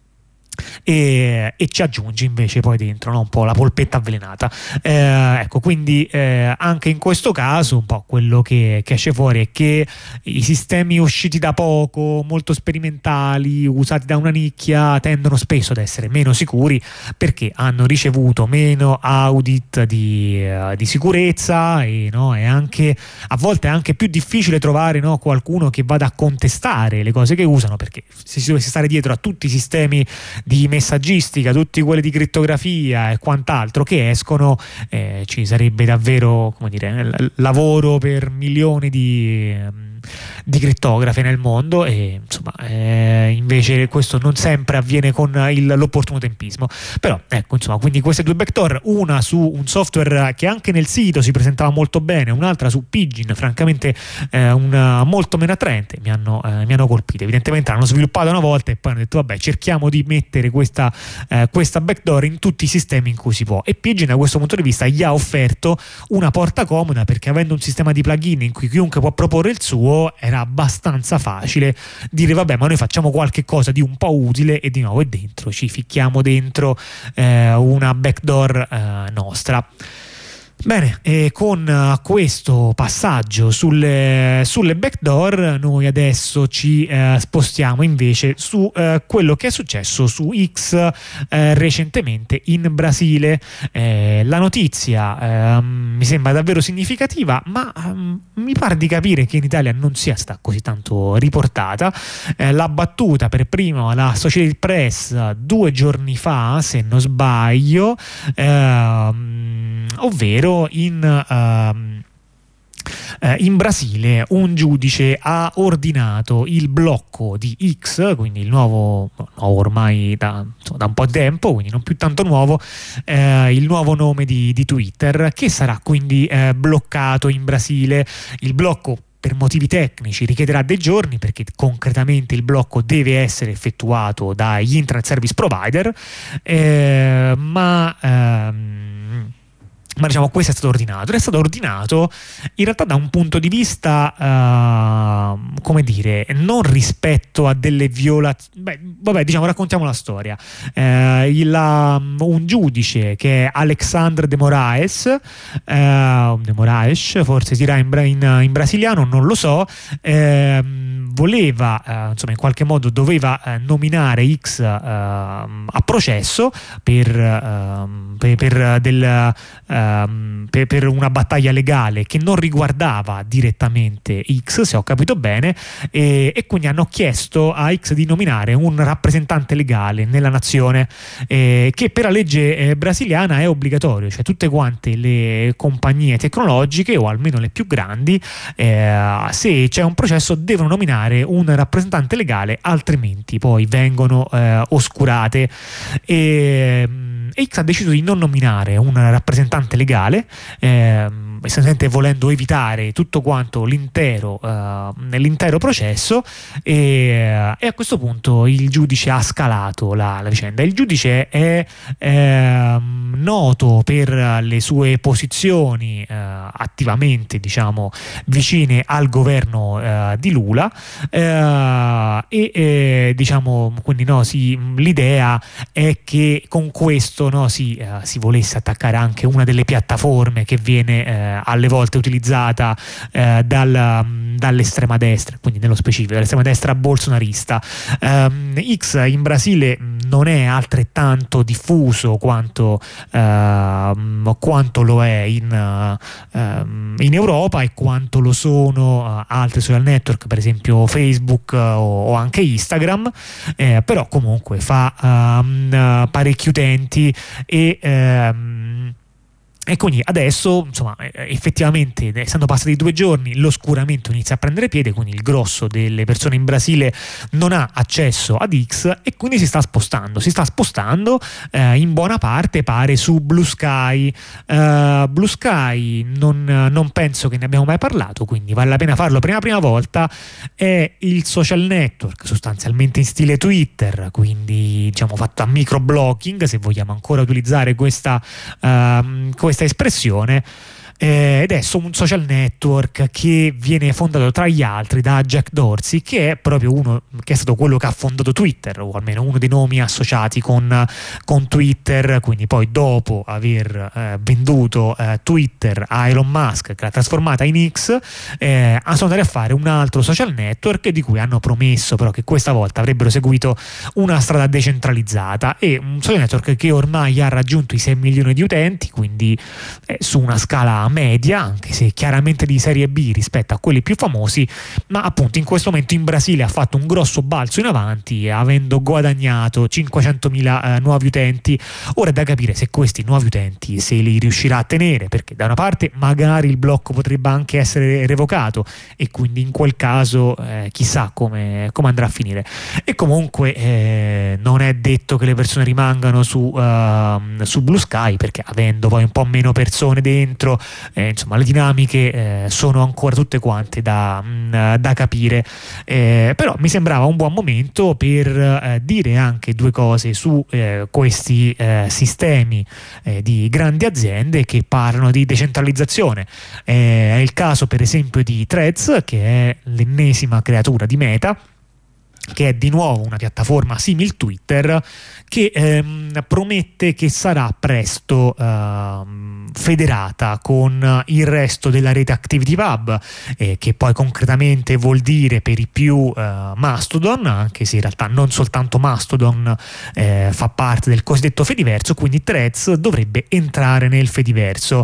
E, e ci aggiungi invece poi dentro no, un po' la polpetta avvelenata, eh, ecco, quindi eh, anche in questo caso un po' quello che, che esce fuori è che i sistemi usciti da poco, molto sperimentali, usati da una nicchia, tendono spesso ad essere meno sicuri perché hanno ricevuto meno audit di, uh, di sicurezza, e no, è anche a volte è anche più difficile trovare no, qualcuno che vada a contestare le cose che usano, perché se si dovesse stare dietro a tutti i sistemi di messaggistica, tutti quelli di crittografia e quant'altro che escono, eh, ci sarebbe davvero come dire, lavoro per milioni di, di crittografe nel mondo, e insomma eh, invece questo non sempre avviene con il, l'opportuno tempismo. Però ecco, insomma, quindi queste due backdoor, una su un software che anche nel sito si presentava molto bene, un'altra su Pidgin, francamente eh, una molto meno attraente, mi hanno, eh, mi hanno colpito. Evidentemente l'hanno sviluppata una volta e poi hanno detto vabbè, cerchiamo di mettere questa, eh, questa backdoor in tutti i sistemi in cui si può, e Pidgin da questo punto di vista gli ha offerto una porta comoda, perché avendo un sistema di plugin in cui chiunque può proporre il suo, era abbastanza facile dire vabbè, ma noi facciamo qualche cosa di un po' utile e di nuovo è dentro, ci ficchiamo dentro eh, una backdoor eh, nostra. Bene, e con uh, questo passaggio sulle, sulle backdoor noi adesso ci uh, spostiamo invece su uh, quello che è successo su X uh, recentemente in Brasile. Eh, la notizia uh, mi sembra davvero significativa, ma um, mi pare di capire che in Italia non sia stata così tanto riportata. Eh, l'ha battuta per prima la Associated Press uh, due giorni fa, se non sbaglio, uh, ovvero in uh, Eh, in Brasile un giudice ha ordinato il blocco di X, quindi il nuovo, no, ormai da, insomma, da un po' di tempo, quindi non più tanto nuovo, eh, il nuovo nome di, di Twitter, che sarà quindi eh, bloccato in Brasile. Il blocco per motivi tecnici richiederà dei giorni, perché concretamente il blocco deve essere effettuato dagli internet service provider, eh, ma ehm, ma diciamo questo è stato ordinato, ed è stato ordinato in realtà da un punto di vista uh, come dire, non rispetto a delle violazioni. Vabbè, diciamo, raccontiamo la storia. Uh, il, uh, un giudice che è Alexandre de Moraes, uh, de Moraes forse si dirà in, in, in brasiliano, non lo so, uh, voleva, uh, insomma in qualche modo doveva uh, nominare X uh, a processo per, uh, per, per del uh, Per, per una battaglia legale che non riguardava direttamente X, se ho capito bene, e, e quindi hanno chiesto a X di nominare un rappresentante legale nella nazione, eh, che per la legge eh, brasiliana è obbligatorio, cioè tutte quante le compagnie tecnologiche, o almeno le più grandi, eh, se c'è un processo devono nominare un rappresentante legale, altrimenti poi vengono eh, oscurate. E, e X ha deciso di non nominare un rappresentante legale, ehm, essenzialmente volendo evitare tutto quanto l'intero, uh, l'intero processo, e, e a questo punto il giudice ha scalato la, la vicenda. Il giudice è eh, noto per le sue posizioni eh, attivamente, diciamo, vicine al governo eh, di Lula, eh, e eh, diciamo quindi no, si, l'idea è che con questo no, si, eh, si volesse attaccare anche una delle piattaforme che viene eh, alle volte utilizzata eh, dal, dall'estrema destra, quindi nello specifico dall'estrema destra bolsonarista. Um, X in Brasile non è altrettanto diffuso quanto, uh, quanto lo è in, uh, um, in Europa, e quanto lo sono uh, altri social network, per esempio Facebook uh, o, o anche Instagram, eh, però comunque fa um, uh, parecchi utenti, e um, E quindi adesso, insomma, effettivamente, essendo passati due giorni, l'oscuramento inizia a prendere piede, quindi il grosso delle persone in Brasile non ha accesso ad X, e quindi si sta spostando, si sta spostando eh, in buona parte, pare, su Blue Sky. Uh, Blue Sky non, non penso che ne abbiamo mai parlato, quindi vale la pena farlo per la prima volta. È il social network sostanzialmente in stile Twitter, quindi diciamo fatto a microblocking, se vogliamo ancora utilizzare questa, uh, questa espressione, eh, ed è un social network che viene fondato tra gli altri da Jack Dorsey, che è proprio uno che è stato quello che ha fondato Twitter, o almeno uno dei nomi associati con, con Twitter, quindi poi dopo aver eh, venduto eh, Twitter a Elon Musk, che l'ha trasformata in X, eh, sono andati a fare un altro social network di cui hanno promesso però che questa volta avrebbero seguito una strada decentralizzata, e un social network che ormai ha raggiunto i sei milioni di utenti, quindi eh, su una scala una media, anche se chiaramente di serie B rispetto a quelli più famosi, ma appunto in questo momento in Brasile ha fatto un grosso balzo in avanti, avendo guadagnato cinquecentomila eh, nuovi utenti. Ora è da capire se questi nuovi utenti se li riuscirà a tenere, perché da una parte magari il blocco potrebbe anche essere revocato e quindi in quel caso eh, chissà come, come andrà a finire. E comunque eh, non è detto che le persone rimangano su, uh, su Blue Sky, perché avendo poi un po' meno persone dentro, eh, insomma le dinamiche eh, sono ancora tutte quante da, mh, da capire, eh, però mi sembrava un buon momento per eh, dire anche due cose su eh, questi eh, sistemi eh, di grandi aziende che parlano di decentralizzazione. Eh, è il caso per esempio di Threads, che è l'ennesima creatura di Meta, che è di nuovo una piattaforma simil Twitter, che ehm, promette che sarà presto ehm, federata con il resto della rete ActivityPub, eh, che poi concretamente vuol dire per i più eh, Mastodon, anche se in realtà non soltanto Mastodon eh, fa parte del cosiddetto Fediverso, quindi Threads dovrebbe entrare nel Fediverso.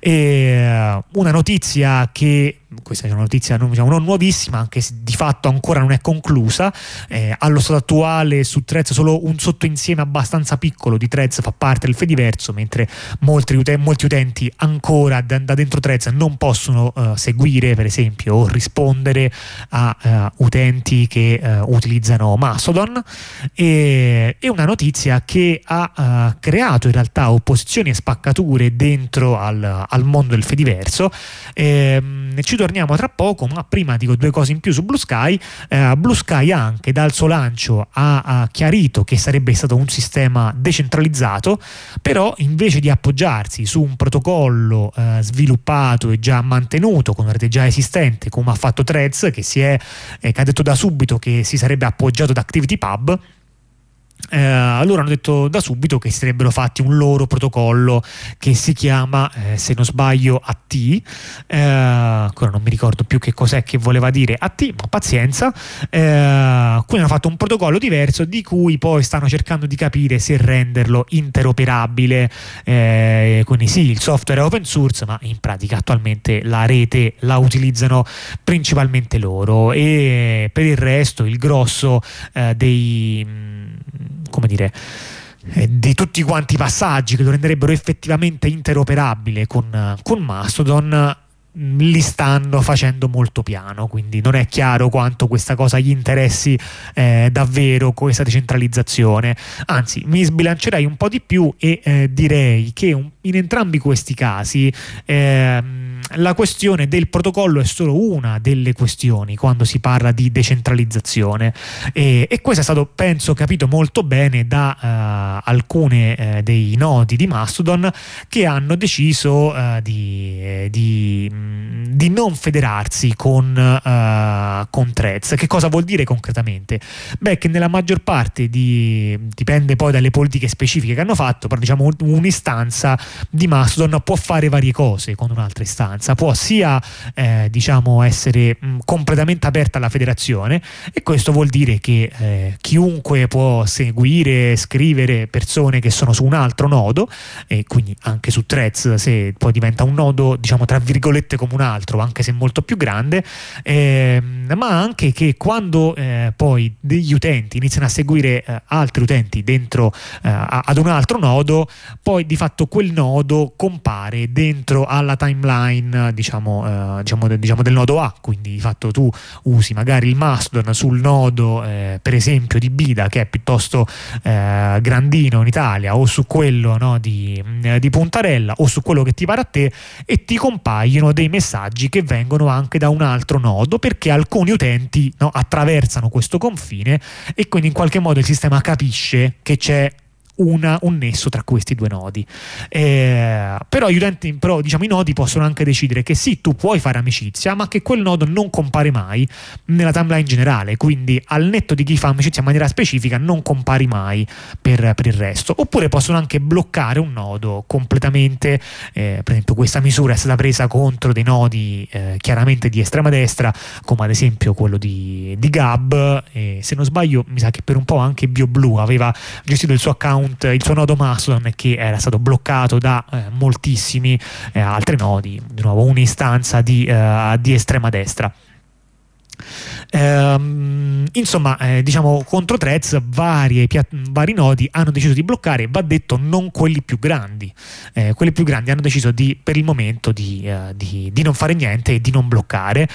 E, uh, una notizia che questa è una notizia non, diciamo, non nuovissima, anche se di fatto ancora non è conclusa. Eh, allo stato attuale su Threads solo un sottoinsieme abbastanza piccolo di Threads fa parte del Fediverso, mentre molti, uten- molti utenti ancora da, da dentro Threads non possono uh, seguire per esempio o rispondere a uh, utenti che uh, utilizzano Mastodon. E, è una notizia che ha uh, creato in realtà opposizioni e spaccature dentro al, al mondo del Fediverso. E, ci torniamo tra poco, ma prima dico due cose in più su Blue Sky. eh, Blue Sky anche dal suo lancio ha, ha chiarito che sarebbe stato un sistema decentralizzato, però invece di appoggiarsi su un protocollo eh, sviluppato e già mantenuto con una rete già esistente come ha fatto Threads, che si è eh, che ha detto da subito che si sarebbe appoggiato ad ActivityPub, Eh, allora hanno detto da subito che si sarebbero fatti un loro protocollo che si chiama, eh, se non sbaglio, A T. Eh, ancora non mi ricordo più che cos'è che voleva dire A T, ma pazienza. Eh, quindi hanno fatto un protocollo diverso di cui poi stanno cercando di capire se renderlo interoperabile. Eh, quindi sì, il software è open source, ma in pratica attualmente la rete la utilizzano principalmente loro, e per il resto il grosso eh, dei come dire eh, di tutti quanti i passaggi che lo renderebbero effettivamente interoperabile con, con Mastodon li stanno facendo molto piano, quindi non è chiaro quanto questa cosa gli interessi eh, davvero, questa decentralizzazione. Anzi, mi sbilancerei un po' di più e eh, direi che un, in entrambi questi casi eh, la questione del protocollo è solo una delle questioni quando si parla di decentralizzazione, e, e questo è stato, penso, capito molto bene da uh, alcune uh, dei nodi di Mastodon che hanno deciso uh, di, di di non federarsi con, uh, con Threads. Che cosa vuol dire concretamente? Beh, che nella maggior parte di, dipende poi dalle politiche specifiche che hanno fatto, però diciamo un'istanza di Mastodon può fare varie cose con un'altra istanza, può sia eh, diciamo essere mh, completamente aperta alla federazione, e questo vuol dire che eh, chiunque può seguire, scrivere persone che sono su un altro nodo, e quindi anche su Threads, se poi diventa un nodo diciamo tra virgolette come un altro, anche se molto più grande, eh, ma anche che quando eh, poi degli utenti iniziano a seguire eh, altri utenti dentro eh, ad un altro nodo, poi di fatto quel nodo compare dentro alla timeline diciamo, eh, diciamo, diciamo del nodo A. Quindi di fatto tu usi magari il Mastodon sul nodo eh, per esempio di Bida, che è piuttosto eh, grandino in Italia, o su quello no, di, di Puntarella, o su quello che ti pare a te, e ti compaiono dei messaggi che vengono anche da un altro nodo, perché alcuni utenti no, attraversano questo confine, e quindi in qualche modo il sistema capisce che c'è Una, un nesso tra questi due nodi. Eh, però gli utenti, però diciamo i nodi possono anche decidere che sì, tu puoi fare amicizia, ma che quel nodo non compare mai nella timeline generale, quindi al netto di chi fa amicizia in maniera specifica non compari mai per, per il resto. Oppure possono anche bloccare un nodo completamente. Eh, per esempio questa misura è stata presa contro dei nodi eh, chiaramente di estrema destra, come ad esempio quello di, di Gab, e se non sbaglio mi sa che per un po' anche BioBlue aveva gestito il suo account account, il suo nodo Mastodon, che era stato bloccato da eh, moltissimi eh, altri nodi, di nuovo un'istanza di, eh, di estrema destra. Ehm, insomma, eh, diciamo, contro Threads varie, vari nodi hanno deciso di bloccare, va detto non quelli più grandi. Eh, quelli più grandi hanno deciso di, per il momento di, eh, di, di non fare niente e di non bloccare.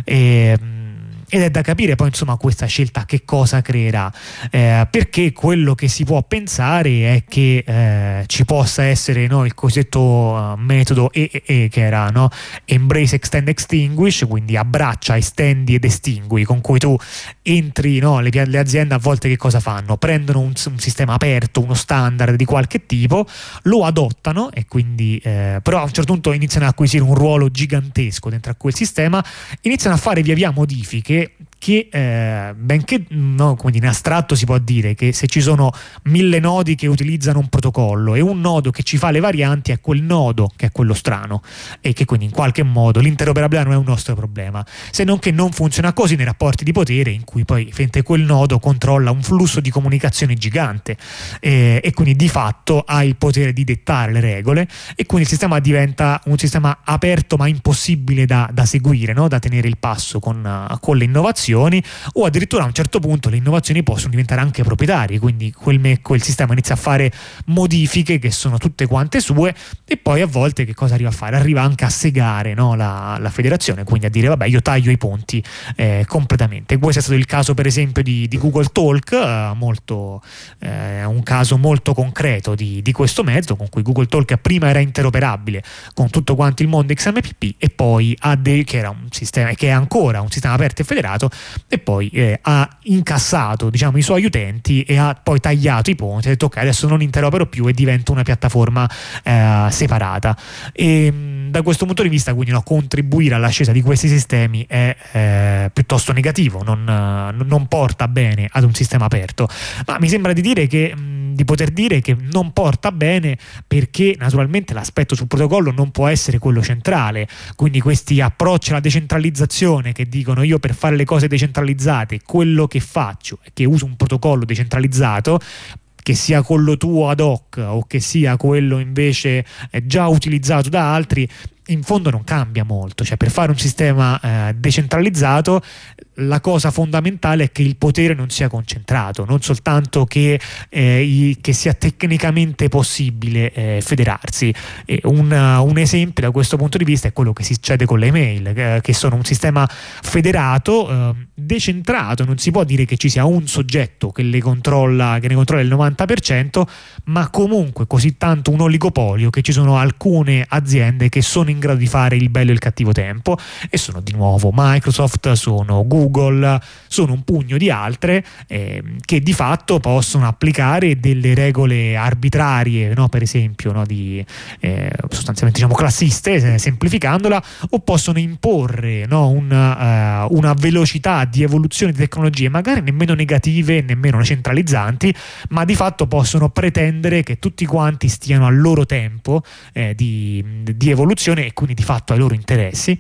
E, ed è da capire poi, insomma, questa scelta che cosa creerà, eh, perché quello che si può pensare è che eh, ci possa essere, no, il cosiddetto uh, metodo E E E, che era, no, Embrace, Extend, Extinguish, quindi abbraccia, estendi ed estingui, con cui tu entri, no, le, le aziende a volte che cosa fanno? Prendono un, un sistema aperto, uno standard di qualche tipo, lo adottano e quindi eh, però a un certo punto iniziano ad acquisire un ruolo gigantesco dentro a quel sistema, iniziano a fare via via modifiche che eh, benché, no, come dire, in astratto si può dire che se ci sono mille nodi che utilizzano un protocollo e un nodo che ci fa le varianti, è quel nodo che è quello strano e che quindi in qualche modo l'interoperabilità non è un nostro problema, se non che non funziona così nei rapporti di potere, in cui poi quel nodo controlla un flusso di comunicazione gigante eh, e quindi di fatto ha il potere di dettare le regole, e quindi il sistema diventa un sistema aperto ma impossibile da, da seguire, no? Da tenere il passo con, uh, con le innovazioni, o addirittura a un certo punto le innovazioni possono diventare anche proprietarie, quindi quel, me, quel sistema inizia a fare modifiche che sono tutte quante sue, e poi a volte che cosa arriva a fare? Arriva anche a segare, no, la, la federazione, quindi a dire vabbè, io taglio i ponti eh, completamente. Questo è stato il caso per esempio di, di Google Talk, eh, molto, eh, un caso molto concreto di, di questo mezzo, con cui Google Talk prima era interoperabile con tutto quanto il mondo X M P P e poi ha de- che era un sistema, che è ancora un sistema aperto e federato, e poi eh, ha incassato, diciamo, i suoi utenti e ha poi tagliato i ponti, ha detto ok, adesso non interopero più e divento una piattaforma eh, separata. E mh, da questo punto di vista, quindi, no, contribuire all'ascesa di questi sistemi è eh, piuttosto negativo, non, non porta bene ad un sistema aperto, ma mi sembra di dire che mh, di poter dire che non porta bene perché naturalmente l'aspetto sul protocollo non può essere quello centrale, quindi questi approcci alla decentralizzazione che dicono io per fare le cose decentralizzate quello che faccio è che uso un protocollo decentralizzato, che sia quello tuo ad hoc o che sia quello invece già utilizzato da altri, in fondo non cambia molto. Cioè, per fare un sistema eh, decentralizzato la cosa fondamentale è che il potere non sia concentrato, non soltanto che, eh, i, che sia tecnicamente possibile eh, federarsi. E un, un esempio da questo punto di vista è quello che succede con le email, eh, che sono un sistema federato, eh, decentrato. Non si può dire che ci sia un soggetto che le controlla, che ne controlla il novanta per cento, ma comunque così tanto un oligopolio che ci sono alcune aziende che sono in grado di fare il bello e il cattivo tempo, e sono di nuovo Microsoft, sono Google, sono un pugno di altre eh, che di fatto possono applicare delle regole arbitrarie, no? Per esempio, no? di, eh, sostanzialmente, diciamo, classiste, semplificandola, o possono imporre, no? una, uh, una velocità di evoluzione di tecnologie magari nemmeno negative, nemmeno centralizzanti, ma di fatto possono pretendere che tutti quanti stiano al loro tempo eh, di, di evoluzione e quindi di fatto ai loro interessi,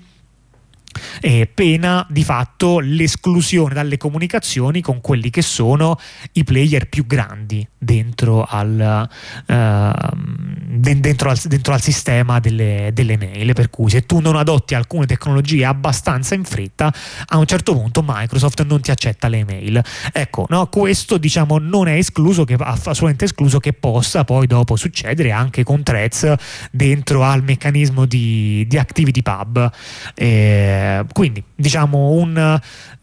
eh, pena di fatto l'esclusione dalle comunicazioni con quelli che sono i player più grandi dentro al, uh, dentro al, dentro al sistema delle, delle mail, per cui se tu non adotti alcune tecnologie abbastanza in fretta, a un certo punto Microsoft non ti accetta le email. Ecco, no, questo, diciamo, non è escluso, che assolutamente escluso che possa poi dopo succedere anche con Threads dentro al meccanismo di, di ActivityPub. Eh, quindi diciamo un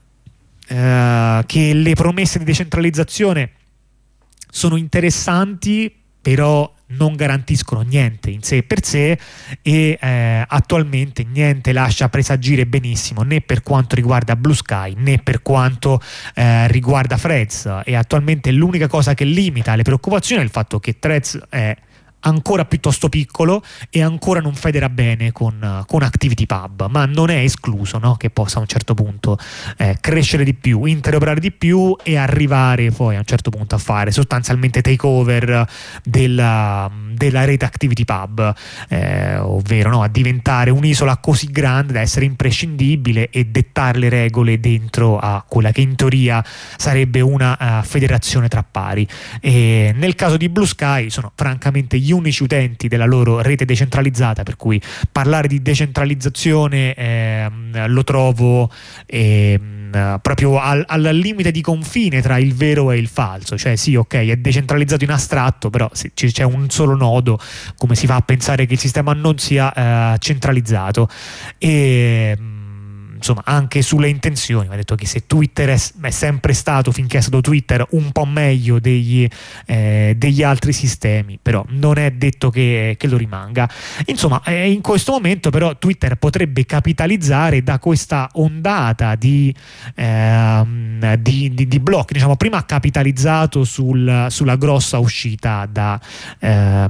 eh, che le promesse di decentralizzazione sono interessanti, però non garantiscono niente in sé per sé, e eh, attualmente niente lascia presagire benissimo né per quanto riguarda Blue Sky né per quanto eh, riguarda Threads, e attualmente l'unica cosa che limita le preoccupazioni è il fatto che Threads è ancora piuttosto piccolo e ancora non federa bene con, con ActivityPub, ma non è escluso, no, che possa a un certo punto eh, crescere di più, interoperare di più e arrivare poi a un certo punto a fare sostanzialmente takeover della, della rete Activity Pub, eh, ovvero no, a diventare un'isola così grande da essere imprescindibile e dettare le regole dentro a quella che in teoria sarebbe una uh, federazione tra pari. E nel caso di Blue Sky sono francamente gli unici utenti della loro rete decentralizzata, per cui parlare di decentralizzazione eh, lo trovo eh, proprio al, al limite di confine tra il vero e il falso. Cioè sì, ok, è decentralizzato in astratto, però se c'è un solo nodo, come si fa a pensare che il sistema non sia eh, centralizzato? E insomma, anche sulle intenzioni va detto che se Twitter è, è sempre stato, finché è stato Twitter, un po' meglio degli, eh, degli altri sistemi, però non è detto che, che lo rimanga. Insomma, eh, in questo momento però Twitter potrebbe capitalizzare da questa ondata di, eh, di, di, di blocchi. Diciamo, prima ha capitalizzato sul, sulla grossa uscita da, eh,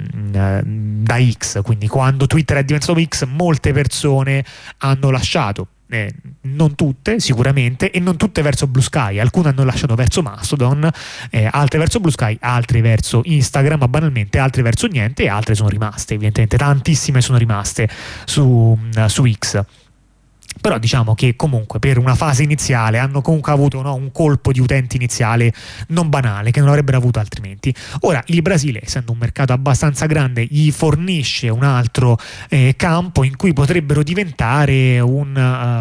da X, quindi quando Twitter è diventato X molte persone hanno lasciato. Eh, non tutte sicuramente, e non tutte verso Blue Sky, alcune hanno lasciato verso Mastodon, eh, altre verso Blue Sky, altre verso Instagram banalmente, altre verso niente, e altre sono rimaste, evidentemente tantissime sono rimaste su, su X. Però diciamo che comunque per una fase iniziale hanno comunque avuto, no, un colpo di utenti iniziale non banale, che non avrebbero avuto altrimenti. Ora il Brasile, essendo un mercato abbastanza grande, gli fornisce un altro eh, campo in cui potrebbero diventare un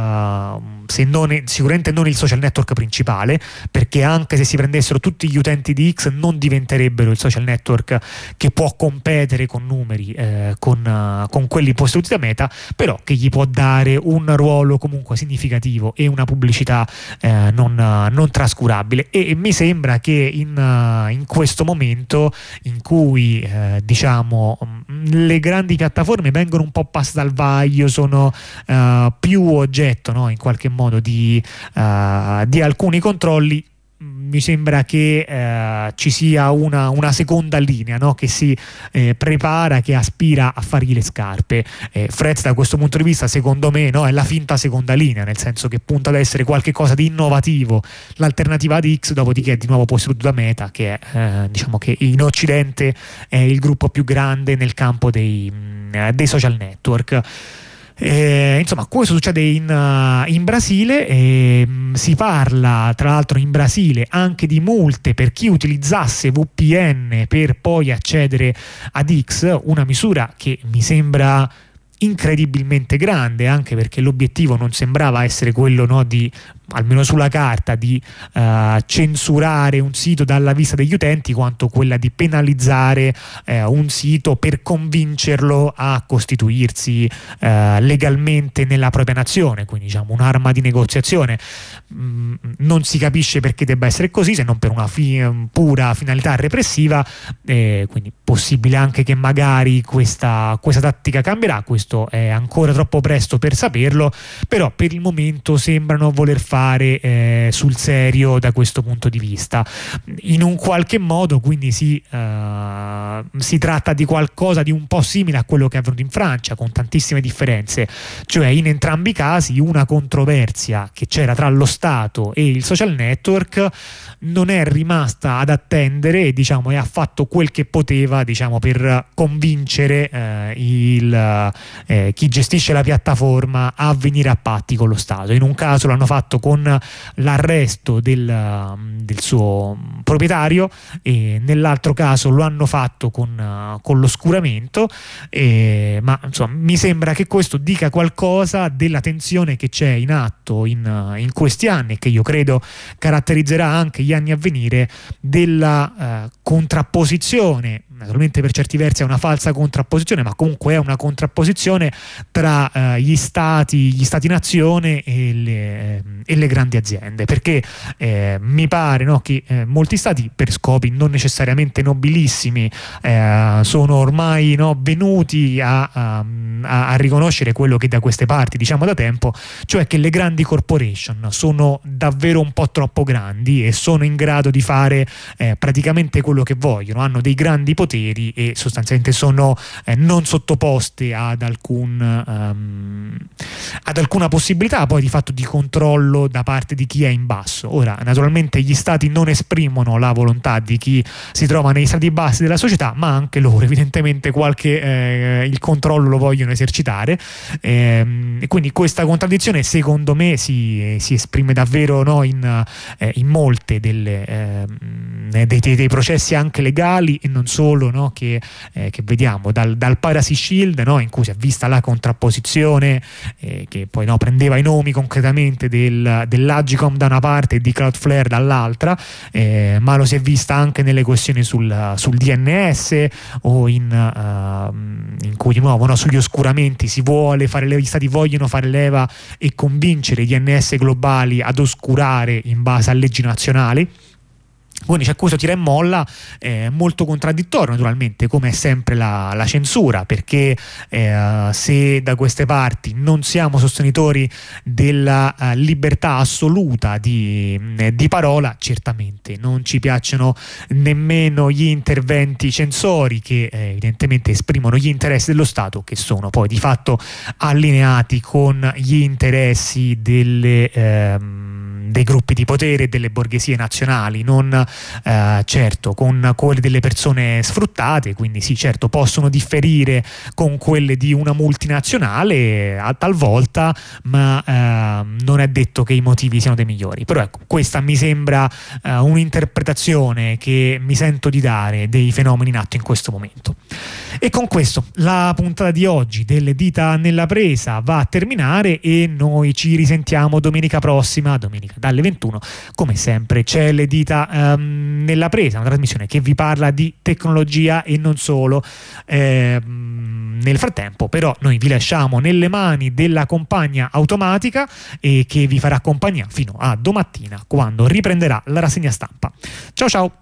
uh, se non, sicuramente non il social network principale, perché anche se si prendessero tutti gli utenti di X non diventerebbero il social network che può competere con numeri eh, con, uh, con quelli posseduti da Meta, però che gli può dare un ruolo comunque significativo e una pubblicità eh, non, non trascurabile. E, e mi sembra che in, uh, in questo momento in cui eh, diciamo le grandi piattaforme vengono un po' passate al vaglio, sono uh, più oggetto, no, in qualche modo di, uh, di alcuni controlli, mi sembra che eh, ci sia una, una seconda linea, no? Che si eh, prepara, che aspira a fargli le scarpe. eh, Threads da questo punto di vista secondo me, no, è la finta seconda linea, nel senso che punta ad essere qualche cosa di innovativo, l'alternativa di X, dopodiché è di nuovo posseduto da Meta, che è, eh, diciamo che in Occidente è il gruppo più grande nel campo dei, mh, dei social network. Eh, insomma, questo succede in, uh, in Brasile. eh, si parla tra l'altro in Brasile anche di multe per chi utilizzasse V P N per poi accedere ad X, una misura che mi sembra incredibilmente grande, anche perché l'obiettivo non sembrava essere quello, no, di, almeno sulla carta, di uh, censurare un sito dalla vista degli utenti, quanto quella di penalizzare uh, un sito per convincerlo a costituirsi uh, legalmente nella propria nazione, quindi diciamo un'arma di negoziazione. Mm, non si capisce perché debba essere così, se non per una fi- pura finalità repressiva, eh, quindi possibile anche che magari questa, questa tattica cambierà, questo è ancora troppo presto per saperlo, però per il momento sembrano voler fare Eh, sul serio da questo punto di vista. In un qualche modo quindi si, uh, si tratta di qualcosa di un po' simile a quello che è avvenuto in Francia, con tantissime differenze, cioè in entrambi i casi una controversia che c'era tra lo Stato e il social network non è rimasta ad attendere e, diciamo, e ha fatto quel che poteva, diciamo, per convincere eh, il, eh, chi gestisce la piattaforma a venire a patti con lo Stato. In un caso l'hanno fatto con l'arresto del, del suo proprietario, e nell'altro caso lo hanno fatto con, con l'oscuramento, e, ma insomma mi sembra che questo dica qualcosa della tensione che c'è in atto in, in questi anni, che io credo caratterizzerà anche gli anni a venire, della eh, contrapposizione. Naturalmente per certi versi è una falsa contrapposizione, ma comunque è una contrapposizione tra eh, gli stati, gli stati nazione e le, eh, e le grandi aziende, perché eh, mi pare, no, che eh, molti stati, per scopi non necessariamente nobilissimi, eh, sono ormai, no, venuti a, a, a riconoscere quello che da queste parti diciamo da tempo, cioè che le grandi corporation sono davvero un po' troppo grandi e sono in grado di fare eh, praticamente quello che vogliono, hanno dei grandi poteri poteri e sostanzialmente sono eh, non sottoposte ad alcun um, ad alcuna possibilità poi di fatto di controllo da parte di chi è in basso. Ora, naturalmente gli stati non esprimono la volontà di chi si trova nei strati bassi della società, ma anche loro evidentemente qualche eh, il controllo lo vogliono esercitare, ehm, e quindi questa contraddizione secondo me si, si esprime davvero, no, in, eh, in molte delle, eh, dei, dei processi anche legali e non solo, no, che, eh, che vediamo dal, dal Piracy Shield, no, in cui si è vista la contrapposizione eh, che poi, no, prendeva i nomi concretamente del, dell'Agicom da una parte e di Cloudflare dall'altra, eh, ma lo si è vista anche nelle questioni sul, sul D N S o in, uh, in cui di nuovo, no, sugli oscuramenti si vuole fare leva, gli stati vogliono fare leva e convincere i D N S globali ad oscurare in base a leggi nazionali. Quindi c'è questo tira e molla eh, molto contraddittorio, naturalmente, come è sempre la, la censura, perché eh, se da queste parti non siamo sostenitori della uh, libertà assoluta di, eh, di parola, certamente non ci piacciono nemmeno gli interventi censori che eh, evidentemente esprimono gli interessi dello Stato, che sono poi di fatto allineati con gli interessi delle ehm, dei gruppi di potere e delle borghesie nazionali, non eh, certo con quelle delle persone sfruttate. Quindi sì, certo, possono differire con quelle di una multinazionale a talvolta, ma eh, non è detto che i motivi siano dei migliori. Però ecco, questa mi sembra eh, un'interpretazione che mi sento di dare dei fenomeni in atto in questo momento. E con questo la puntata di oggi delle dita nella presa va a terminare e noi ci risentiamo domenica prossima, domenica dalle ventuno. Come sempre c'è le dita um, nella presa, una trasmissione che vi parla di tecnologia e non solo. Ehm, nel frattempo però noi vi lasciamo nelle mani della compagna automatica e che vi farà compagnia fino a domattina, quando riprenderà la rassegna stampa. Ciao ciao!